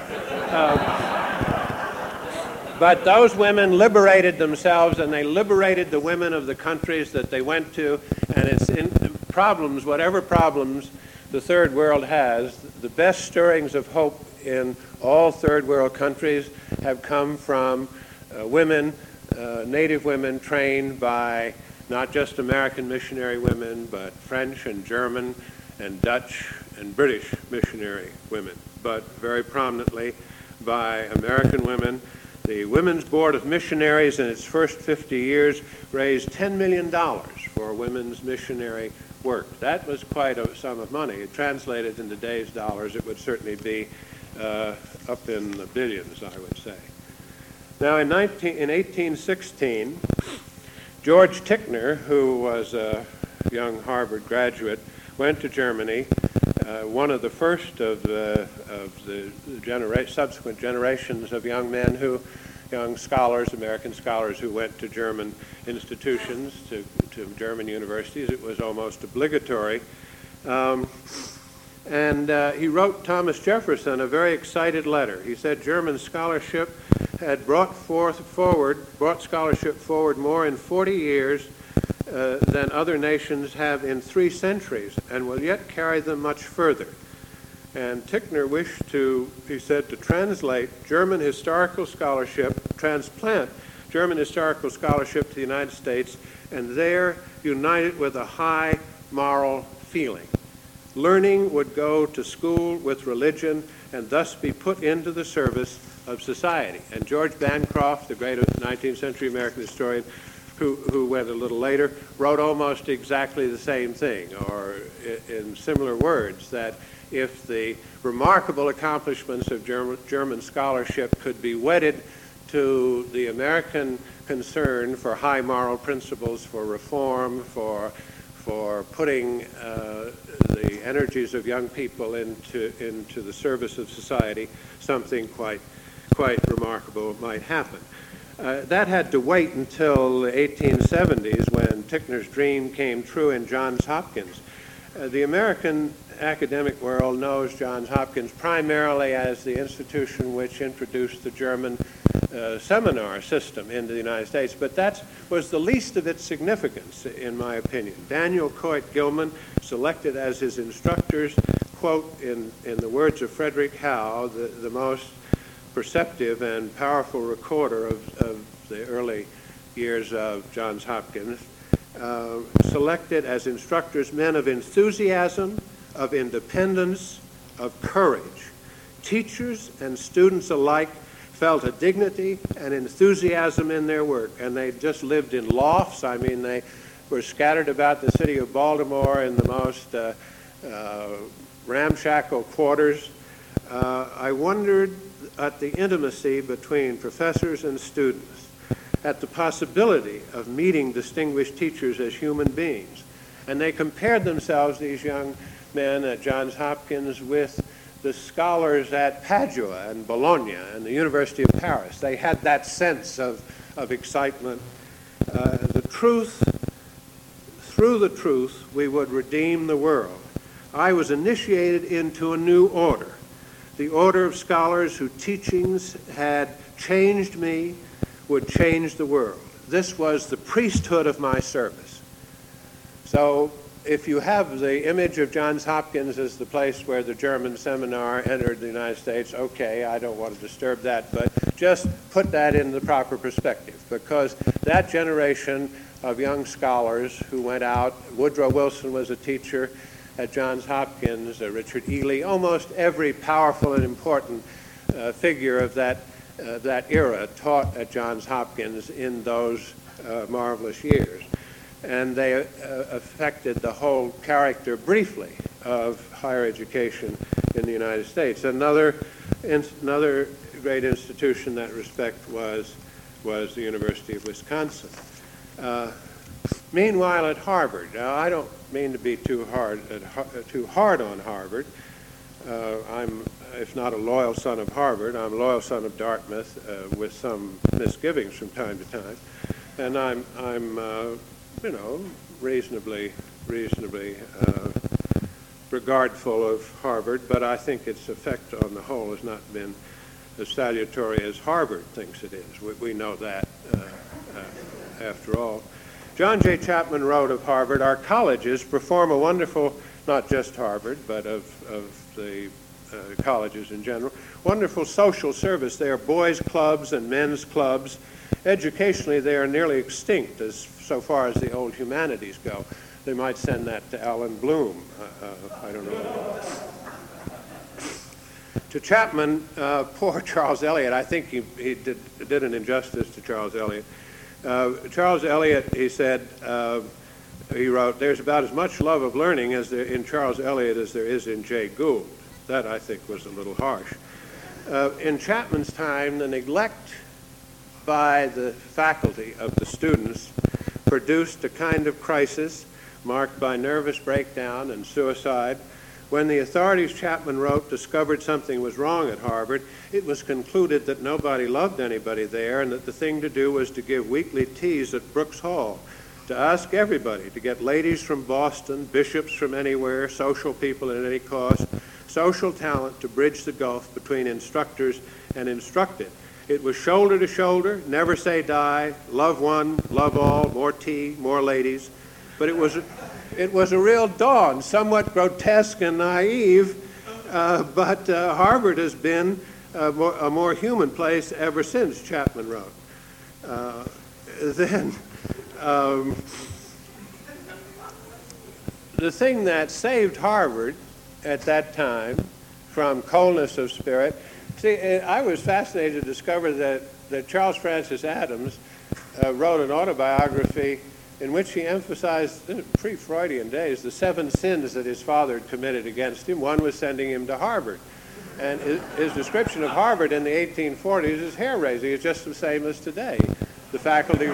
But those women liberated themselves, and they liberated the women of the countries that they went to, and it's in problems, whatever problems the third world has, the best stirrings of hope in all third world countries have come from women, native women trained by not just American missionary women, but French and German and Dutch and British missionary women, but very prominently by American women. The Women's Board of Missionaries in its first 50 years raised $10 million for women's missionary work. That was quite a sum of money. Translated into today's dollars, it would certainly be up in the billions, I would say. Now, in 1816, George Tickner, who was a young Harvard graduate, went to Germany, one of the first of the subsequent generations of young scholars, American scholars who went to German institutions, to German universities. It was almost obligatory. And he wrote Thomas Jefferson a very excited letter. He said German scholarship had brought scholarship forward more in 40 years than other nations have in 3 centuries, and will yet carry them much further. And Tickner wished to, he said, to transplant German historical scholarship to the United States, and there unite it with a high moral feeling. Learning would go to school with religion and thus be put into the service of society. And George Bancroft, the great 19th century American historian, who went a little later, wrote almost exactly the same thing, or in similar words, that if the remarkable accomplishments of German scholarship could be wedded to the American concern for high moral principles, for reform, for putting the energies of young people into the service of society, something quite remarkable might happen. That had to wait until the 1870s when Tickner's dream came true in Johns Hopkins. The American academic world knows Johns Hopkins primarily as the institution which introduced the German seminar system into the United States, but that was the least of its significance, in my opinion. Daniel Coit Gilman, selected as his instructors, quote, in the words of Frederick Howe, the most perceptive and powerful recorder of the early years of Johns Hopkins, selected as instructors men of enthusiasm, of independence, of courage. Teachers and students alike felt a dignity and enthusiasm in their work, and they just lived in lofts. I mean, they were scattered about the city of Baltimore in the most ramshackle quarters. I wondered at the intimacy between professors and students, at the possibility of meeting distinguished teachers as human beings. And they compared themselves, these young men at Johns Hopkins, with the scholars at Padua and Bologna and the University of Paris. They had that sense of excitement. The truth, through the truth, we would redeem the world. I was initiated into a new order, the order of scholars whose teachings had changed me, would change the world. This was the priesthood of my service. So if you have the image of Johns Hopkins as the place where the German seminar entered the United States, okay, I don't want to disturb that, but just put that in the proper perspective, because that generation of young scholars who went out, Woodrow Wilson was a teacher at Johns Hopkins, Richard Ely, almost every powerful and important figure of that era taught at Johns Hopkins in those marvelous years. And they affected the whole character, briefly, of higher education in the United States. Another great institution in that respect was the University of Wisconsin. Meanwhile, at Harvard, now I don't mean to be too hard on Harvard. I'm, if not a loyal son of Harvard, I'm a loyal son of Dartmouth, with some misgivings from time to time. And I'm you know, reasonably regardful of Harvard, but I think its effect on the whole has not been as salutary as Harvard thinks it is. We know that, after all. John J. Chapman wrote of Harvard, "Our colleges perform a wonderful, not just Harvard, but of the colleges in general, wonderful social service. They are boys' clubs and men's clubs. Educationally, they are nearly extinct so far as the old humanities go." They might send that to Alan Bloom. I don't know. To Chapman, poor Charles Eliot, I think he did an injustice to Charles Eliot. Charles Eliot, he said, he wrote, "There's about as much love of learning in Charles Eliot as there is in Jay Gould." That, I think, was a little harsh. In Chapman's time, the neglect by the faculty of the students produced a kind of crisis marked by nervous breakdown and suicide. When the authorities, Chapman wrote, discovered something was wrong at Harvard, it was concluded that nobody loved anybody there and that the thing to do was to give weekly teas at Brooks Hall, to ask everybody, to get ladies from Boston, bishops from anywhere, social people at any cost, social talent to bridge the gulf between instructors and instructed. It was shoulder to shoulder, never say die, love one, love all, more tea, more ladies. But it was a real dawn, somewhat grotesque and naive, but Harvard has been a more human place ever since, Chapman wrote. The thing that saved Harvard at that time from coldness of spirit, see, I was fascinated to discover that Charles Francis Adams wrote an autobiography in which he emphasized, in pre-Freudian days, the 7 sins that his father had committed against him. One was sending him to Harvard. And his description of Harvard in the 1840s is hair-raising. It's just the same as today. The faculty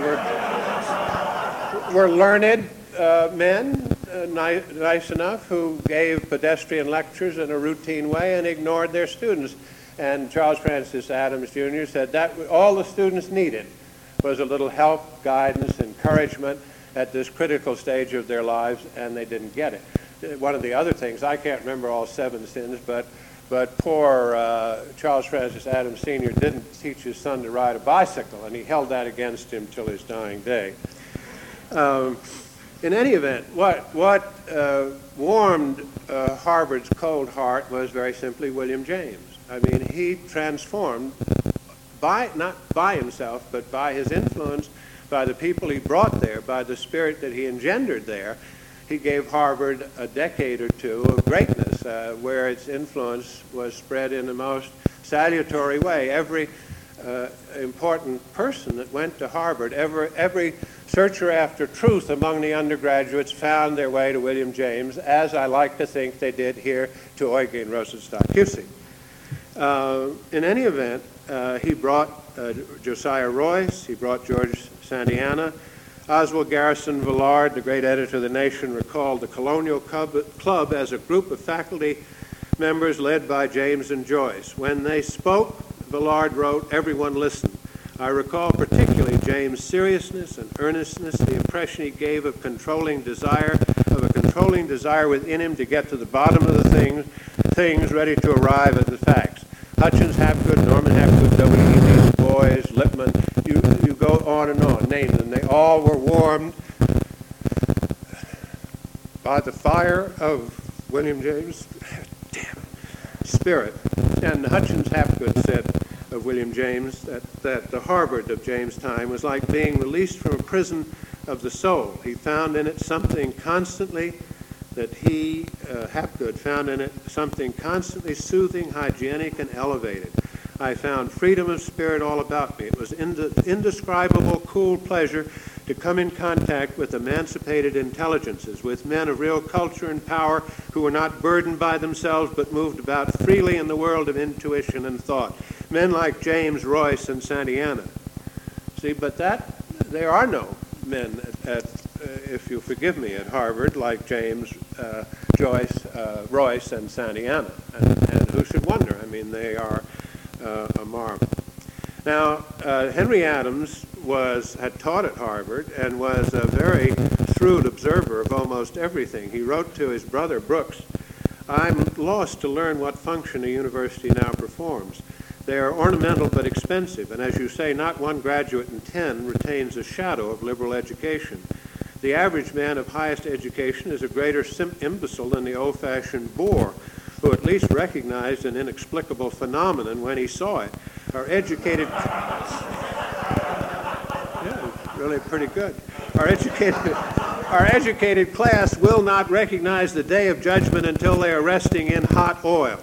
were learned men, nice enough, who gave pedestrian lectures in a routine way and ignored their students. And Charles Francis Adams, Jr. said that all the students needed was a little help, guidance, encouragement at this critical stage of their lives, and they didn't get it. One of the other things, I can't remember all 7 sins, but poor Charles Francis Adams Sr. didn't teach his son to ride a bicycle, and he held that against him till his dying day. In any event, what warmed Harvard's cold heart was very simply William James. I mean, he transformed, not by himself, but by his influence, by the people he brought there, by the spirit that he engendered there. He gave Harvard a decade or two of greatness, where its influence was spread in the most salutary way. Every important person that went to Harvard, every searcher after truth among the undergraduates found their way to William James, as I like to think they did here to Eugen Rosenstock-Huessing. In any event, he brought Josiah Royce, he brought George Santayana. Oswald Garrison Villard, the great editor of The Nation, recalled the Colonial Club as a group of faculty members led by James and Joyce. When they spoke, Villard wrote, everyone listened. I recall particularly James' seriousness and earnestness, the impression he gave of a controlling desire within him to get to the bottom of the things ready to arrive at the facts. Hutchins, Hapgood, Norman Hapgood, W.E.B. Du Bois, Lippmann, you go on and on, name them. They all were warmed by the fire of William James' spirit. And Hutchins Hapgood said of William James that the Harvard of James' time was like being released from a prison of the soul. He found in it something constantly Hapgood found in it something constantly soothing, hygienic, and elevated. I found freedom of spirit all about me. It was indescribable, cool pleasure to come in contact with emancipated intelligences, with men of real culture and power who were not burdened by themselves but moved about freely in the world of intuition and thought. Men like James, Royce, and Santayana. See, but there are no men if you forgive me, at Harvard like James, Royce, and Santayana. And who should wonder? I mean, they are a marvel. Now, Henry Adams had taught at Harvard and was a very shrewd observer of almost everything. He wrote to his brother Brooks, "I'm lost to learn what function a university now performs. They are ornamental but expensive, and as you say, not one graduate in 10 retains a shadow of liberal education. The average man of highest education is a greater imbecile than the old-fashioned bore, who at least recognized an inexplicable phenomenon when he saw it. Our educated... Yeah, really pretty good. Our educated class will not recognize the day of judgment until they are resting in hot oil."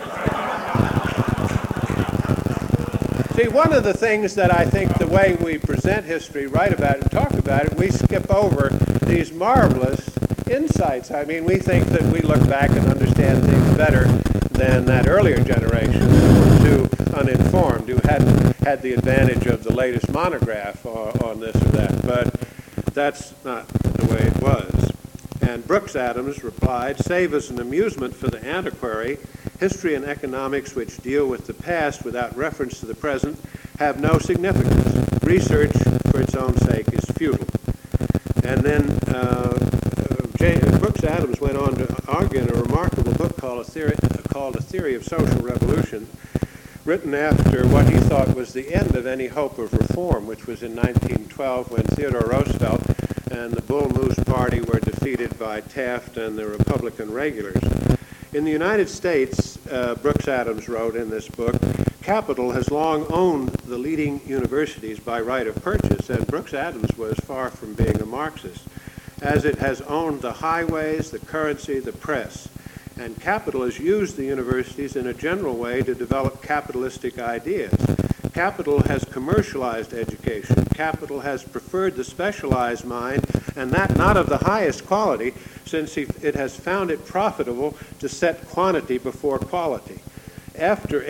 See, one of the things that I think the way we present history, write about it, and talk about it, we skip over these marvelous insights. I mean, we think that we look back and understand things better than that earlier generation who were too uninformed, who hadn't had the advantage of the latest monograph on this or that. But that's not the way it was. And Brooks Adams replied, "Save as an amusement for the antiquary, history and economics which deal with the past without reference to the present have no significance. Research for its own sake is futile." And then Brooks Adams went on to argue in a remarkable book called A Theory of Social Revolution, written after what he thought was the end of any hope of reform, which was in 1912 when Theodore Roosevelt and the Bull Moose Party were defeated by Taft and the Republican regulars. In the United States, Brooks Adams wrote in this book, capital has long owned the leading universities by right of purchase, and Brooks Adams was far from being a Marxist, as it has owned the highways, the currency, the press. And capital has used the universities in a general way to develop capitalistic ideas. Capital has commercialized education. Capital has preferred the specialized mind, and that not of the highest quality, since it has found it profitable to set quantity before quality. After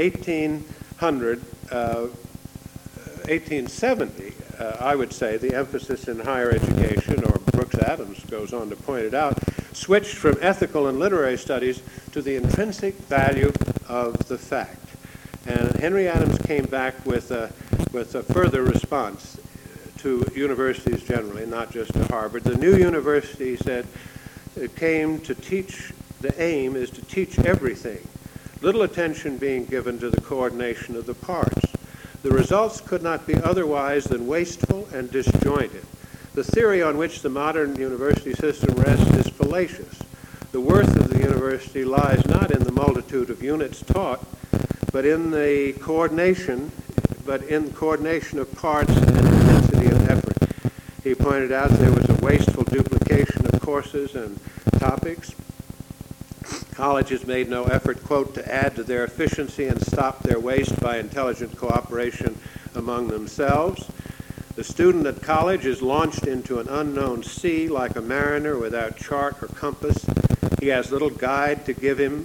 1870, I would say, the emphasis in higher education, or Brooks Adams goes on to point it out, switched from ethical and literary studies to the intrinsic value of the fact. And Henry Adams came back with a further response to universities generally, not just to Harvard. The new university, he said, came to teach, the aim is to teach everything, little attention being given to the coordination of the parts. The results could not be otherwise than wasteful and disjointed. The theory on which the modern university system rests is fallacious. The worth of the university lies not in the multitude of units taught, but in the coordination, of parts and intensity of effort. He pointed out there was a wasteful duplication of courses and topics. Colleges made no effort, quote, to add to their efficiency and stop their waste by intelligent cooperation among themselves. The student at college is launched into an unknown sea like a mariner without chart or compass. He has little to guide him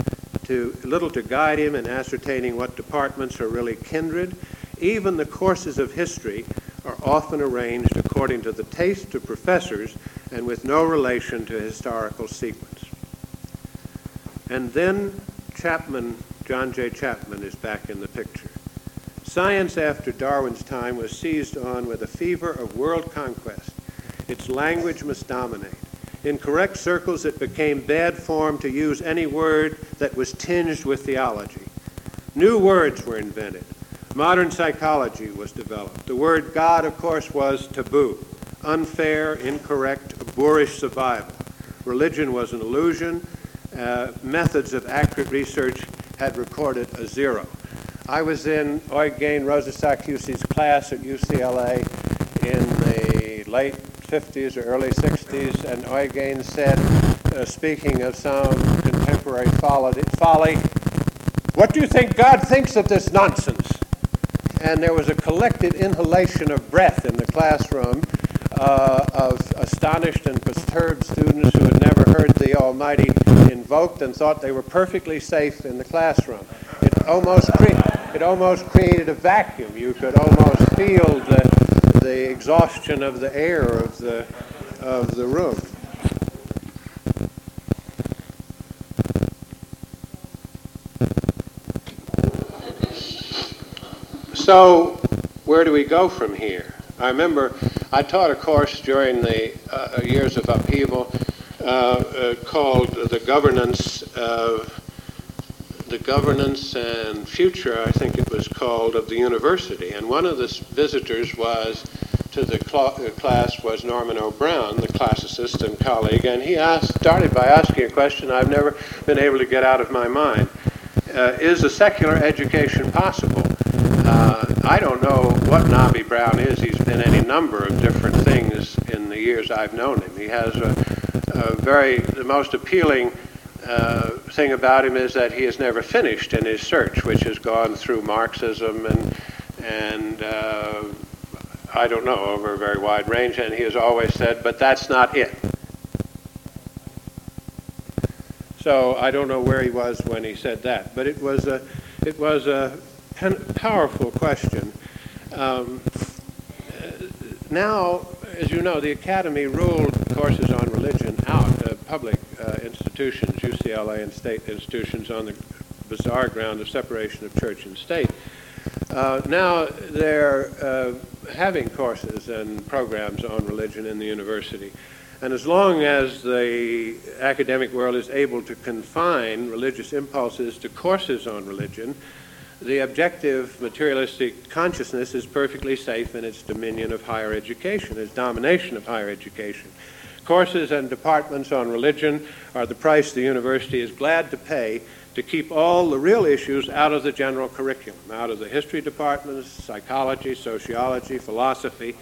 in ascertaining what departments are really kindred. Even the courses of history are often arranged according to the taste of professors and with no relation to historical sequence. And then John J. Chapman is back in the picture. Science after Darwin's time was seized on with a fever of world conquest. Its language must dominate. In correct circles, it became bad form to use any word that was tinged with theology. New words were invented. Modern psychology was developed. The word God, of course, was taboo, unfair, incorrect, boorish survival. Religion was an illusion. Methods of accurate research had recorded a 0. I was in Eugen Rosaszak-Hussey's class at UCLA in the late 50s or early 60s, and Eugen said, speaking of some contemporary folly, "What do you think God thinks of this nonsense?" And there was a collective inhalation of breath in the classroom of astonished and perturbed students who had never heard the Almighty invoked and thought they were perfectly safe in the classroom. It almost created a vacuum. You could almost feel the exhaustion of the air of the room. So where do we go from here? I remember I taught a course during the years of upheaval called the governance and future, I think it was called, of the university. And one of the visitors to the class was Norman O. Brown, the classicist and colleague, and he started by asking a question I've never been able to get out of my mind. Is a secular education possible? I don't know what Nabi Brown is. He's been any number of different things in the years I've known him. He has the most appealing thing about him is that he has never finished in his search, which has gone through Marxism and I don't know, over a very wide range, and he has always said, but that's not it. So I don't know where he was when he said that, but it was a powerful question. Now, as you know, the Academy ruled courses on religion out of public institutions, UCLA and state institutions, on the bizarre ground of separation of church and state. Now they're having courses and programs on religion in the university. And as long as the academic world is able to confine religious impulses to courses on religion, the objective materialistic consciousness is perfectly safe in its dominion of higher education, its domination of higher education. Courses and departments on religion are the price the university is glad to pay to keep all the real issues out of the general curriculum, out of the history departments, psychology, sociology, philosophy.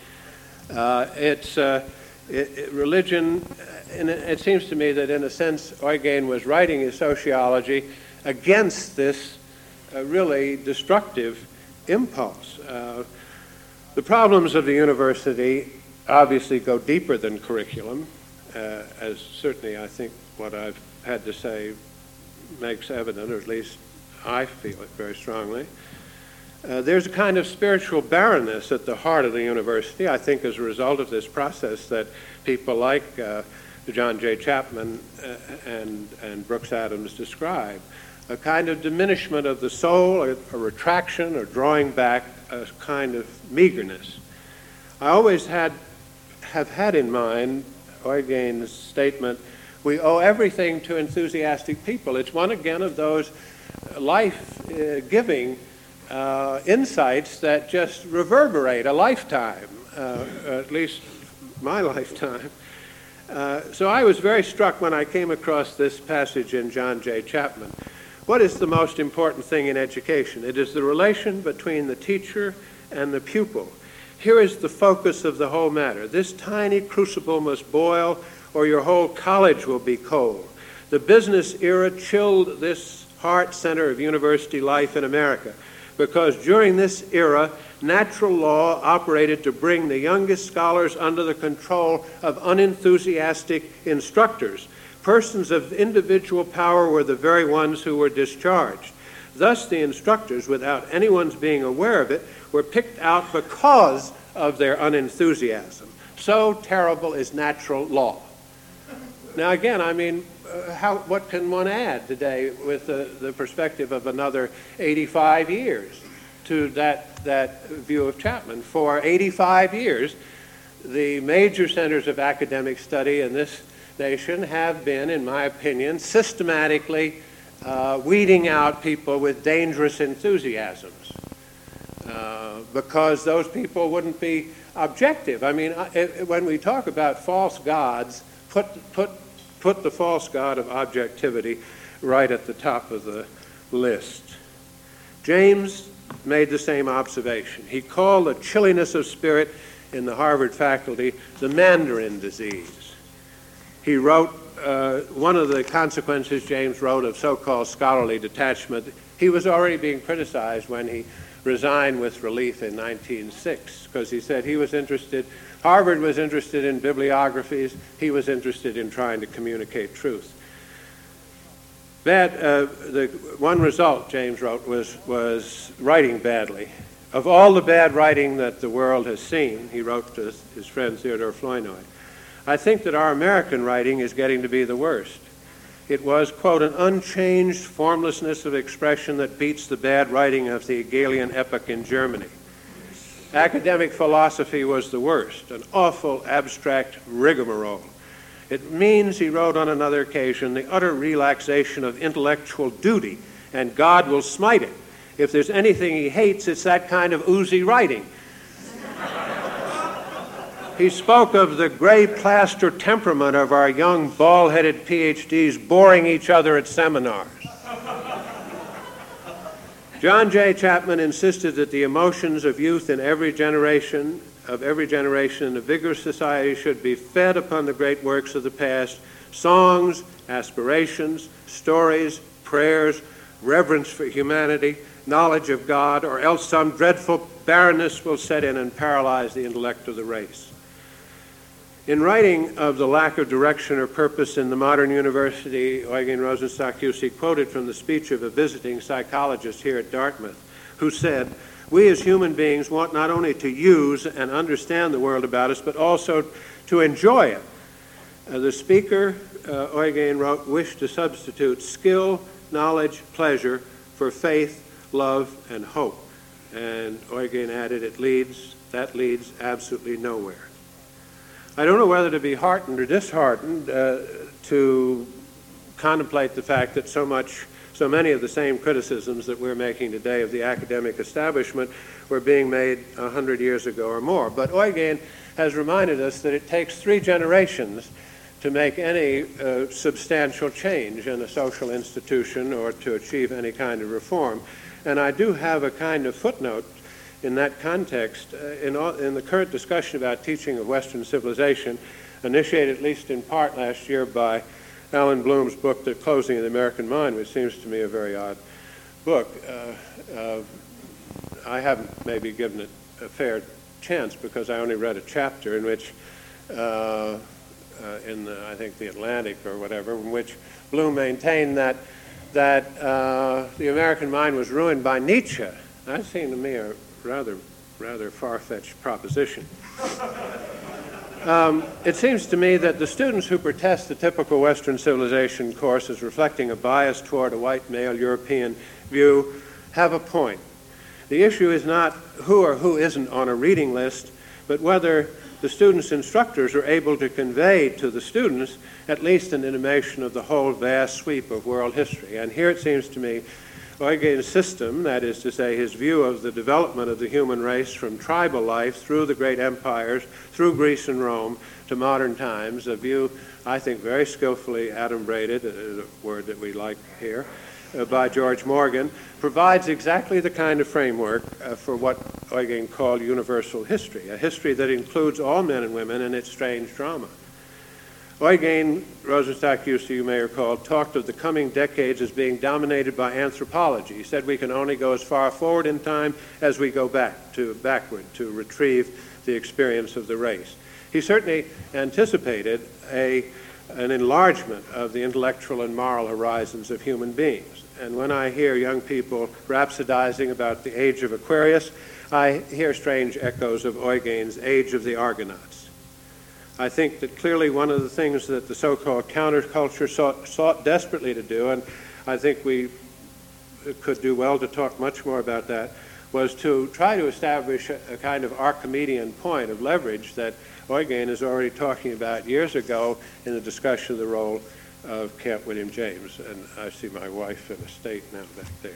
Religion, and it seems to me that in a sense Eugen was writing his sociology against this really destructive impulse. The problems of the university obviously go deeper than curriculum, as certainly I think what I've had to say makes evident, or at least I feel it very strongly. There's a kind of spiritual barrenness at the heart of the university, I think, as a result of this process that people like John J. Chapman and Brooks Adams describe. A kind of diminishment of the soul, a retraction or drawing back, a kind of meagerness. I always have had in mind Eugen's statement, we owe everything to enthusiastic people. It's one again of those life-giving insights that just reverberate a lifetime, at least my lifetime. So I was very struck when I came across this passage in John J. Chapman. What is the most important thing in education? It is the relation between the teacher and the pupil. Here is the focus of the whole matter. This tiny crucible must boil or your whole college will be cold. The business era chilled this heart center of university life in America because during this era, natural law operated to bring the youngest scholars under the control of unenthusiastic instructors. Persons of individual power were the very ones who were discharged. Thus, the instructors, without anyone's being aware of it, were picked out because of their unenthusiasm. So terrible is natural law. Now, again, I mean, what can one add today with the perspective of another 85 years to that view of Chapman? For 85 years, the major centers of academic study in this nation have been, in my opinion, systematically weeding out people with dangerous enthusiasms because those people wouldn't be objective. I mean, when we talk about false gods, put put the false god of objectivity right at the top of the list. James made the same observation. He called the chilliness of spirit in the Harvard faculty the Mandarin disease. He wrote, one of the consequences James wrote of so-called scholarly detachment, he was already being criticized when he resigned with relief in 1906, because he said he was interested, Harvard was interested in bibliographies, he was interested in trying to communicate truth. The one result, James wrote, was writing badly. Of all the bad writing that the world has seen, he wrote to his friend Theodore Flournoy, I think that our American writing is getting to be the worst. It was, quote, an unchanged formlessness of expression that beats the bad writing of the Hegelian epoch in Germany. Academic philosophy was the worst, an awful abstract rigmarole. It means, he wrote on another occasion, the utter relaxation of intellectual duty, and God will smite it. If there's anything he hates, it's that kind of oozy writing. He spoke of the gray plaster temperament of our young bald-headed PhDs boring each other at seminars. John J. Chapman insisted that the emotions of youth in every generation in a vigorous society should be fed upon the great works of the past, songs, aspirations, stories, prayers, reverence for humanity, knowledge of God, or else some dreadful barrenness will set in and paralyze the intellect of the race. In writing of the lack of direction or purpose in the modern university, Eugen Rosenstock-Huessy quoted from the speech of a visiting psychologist here at Dartmouth, who said, we as human beings want not only to use and understand the world about us, but also to enjoy it. The speaker, Eugen wrote, wished to substitute skill, knowledge, pleasure for faith, love, and hope. And Eugen added, that leads absolutely nowhere. I don't know whether to be heartened or disheartened to contemplate the fact that so many of the same criticisms that we're making today of the academic establishment were being made 100 years ago or more. But Eugen has reminded us that it takes 3 generations to make any substantial change in a social institution or to achieve any kind of reform. And I do have a kind of footnote in that context. In the current discussion about teaching of Western civilization, initiated at least in part last year by Alan Bloom's book, The Closing of the American Mind, which seems to me a very odd book. I haven't maybe given it a fair chance because I only read a chapter in which, I think the Atlantic or whatever, in which Bloom maintained that the American mind was ruined by Nietzsche. That seemed to me a rather far-fetched proposition. It seems to me that the students who protest the typical Western civilization course as reflecting a bias toward a white male European view have a point. The issue is not who or who isn't on a reading list, but whether the students' instructors are able to convey to the students at least an intimation of the whole vast sweep of world history. And here it seems to me Eugen's system, that is to say his view of the development of the human race from tribal life through the great empires, through Greece and Rome, to modern times, a view I think very skillfully adumbrated, a word that we like here, by George Morgan, provides exactly the kind of framework for what Eugen called universal history, a history that includes all men and women in its strange drama. Eugen Rosenstock-Huessy, you may recall, talked of the coming decades as being dominated by anthropology. He said we can only go as far forward in time as we go backward to retrieve the experience of the race. He certainly anticipated an enlargement of the intellectual and moral horizons of human beings. And when I hear young people rhapsodizing about the age of Aquarius, I hear strange echoes of Eugen's Age of the Argonauts. I think that clearly one of the things that the so-called counterculture sought desperately to do, and I think we could do well to talk much more about that, was to try to establish a kind of Archimedean point of leverage that Eugen is already talking about years ago in the discussion of the role of Camp William James. And I see my wife in a state now back there.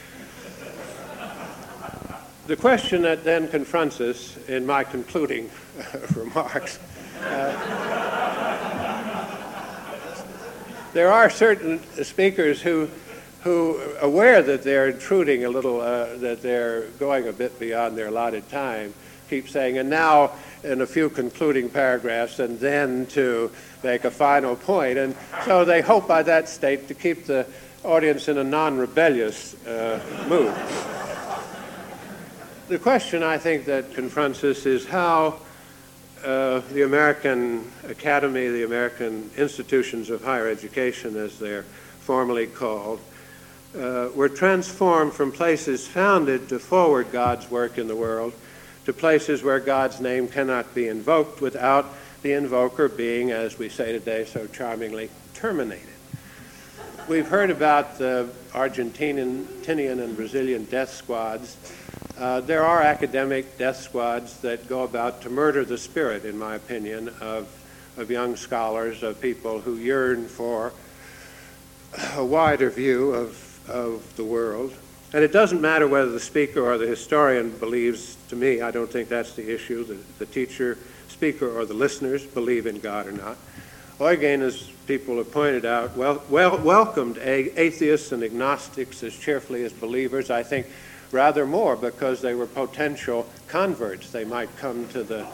The question that then confronts us in my concluding remarks there are certain speakers who aware that they're intruding a little, that they're going a bit beyond their allotted time, keep saying, and now in a few concluding paragraphs, and then to make a final point. And so they hope by that state to keep the audience in a non-rebellious mood. The question, I think, that confronts us is how the American Academy, the American institutions of higher education, as they're formally called, were transformed from places founded to forward God's work in the world to places where God's name cannot be invoked without the invoker being, as we say today so charmingly, terminated. We've heard about the Argentinian and Brazilian death squads. There are academic death squads that go about to murder the spirit, in my opinion, of young scholars, of people who yearn for a wider view of the world. And it doesn't matter whether the speaker or the historian believes, to me, I don't think that's the issue, the teacher, speaker, or the listeners believe in God or not. Huygens, as people have pointed out, welcomed atheists and agnostics as cheerfully as believers, I think rather more because they were potential converts. They might come to the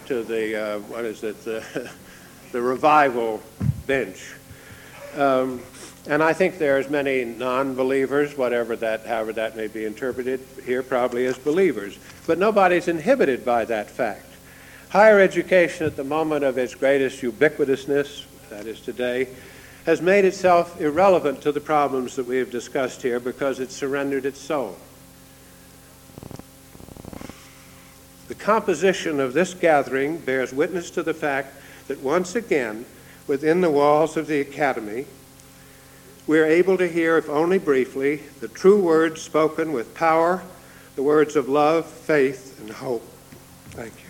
revival bench. And I think there's many non-believers, however that may be interpreted here, probably as believers. But nobody's inhibited by that fact. Higher education at the moment of its greatest ubiquitousness, that is today, has made itself irrelevant to the problems that we have discussed here because it surrendered its soul. The composition of this gathering bears witness to the fact that once again, within the walls of the Academy, we are able to hear, if only briefly, the true words spoken with power, the words of love, faith, and hope. Thank you.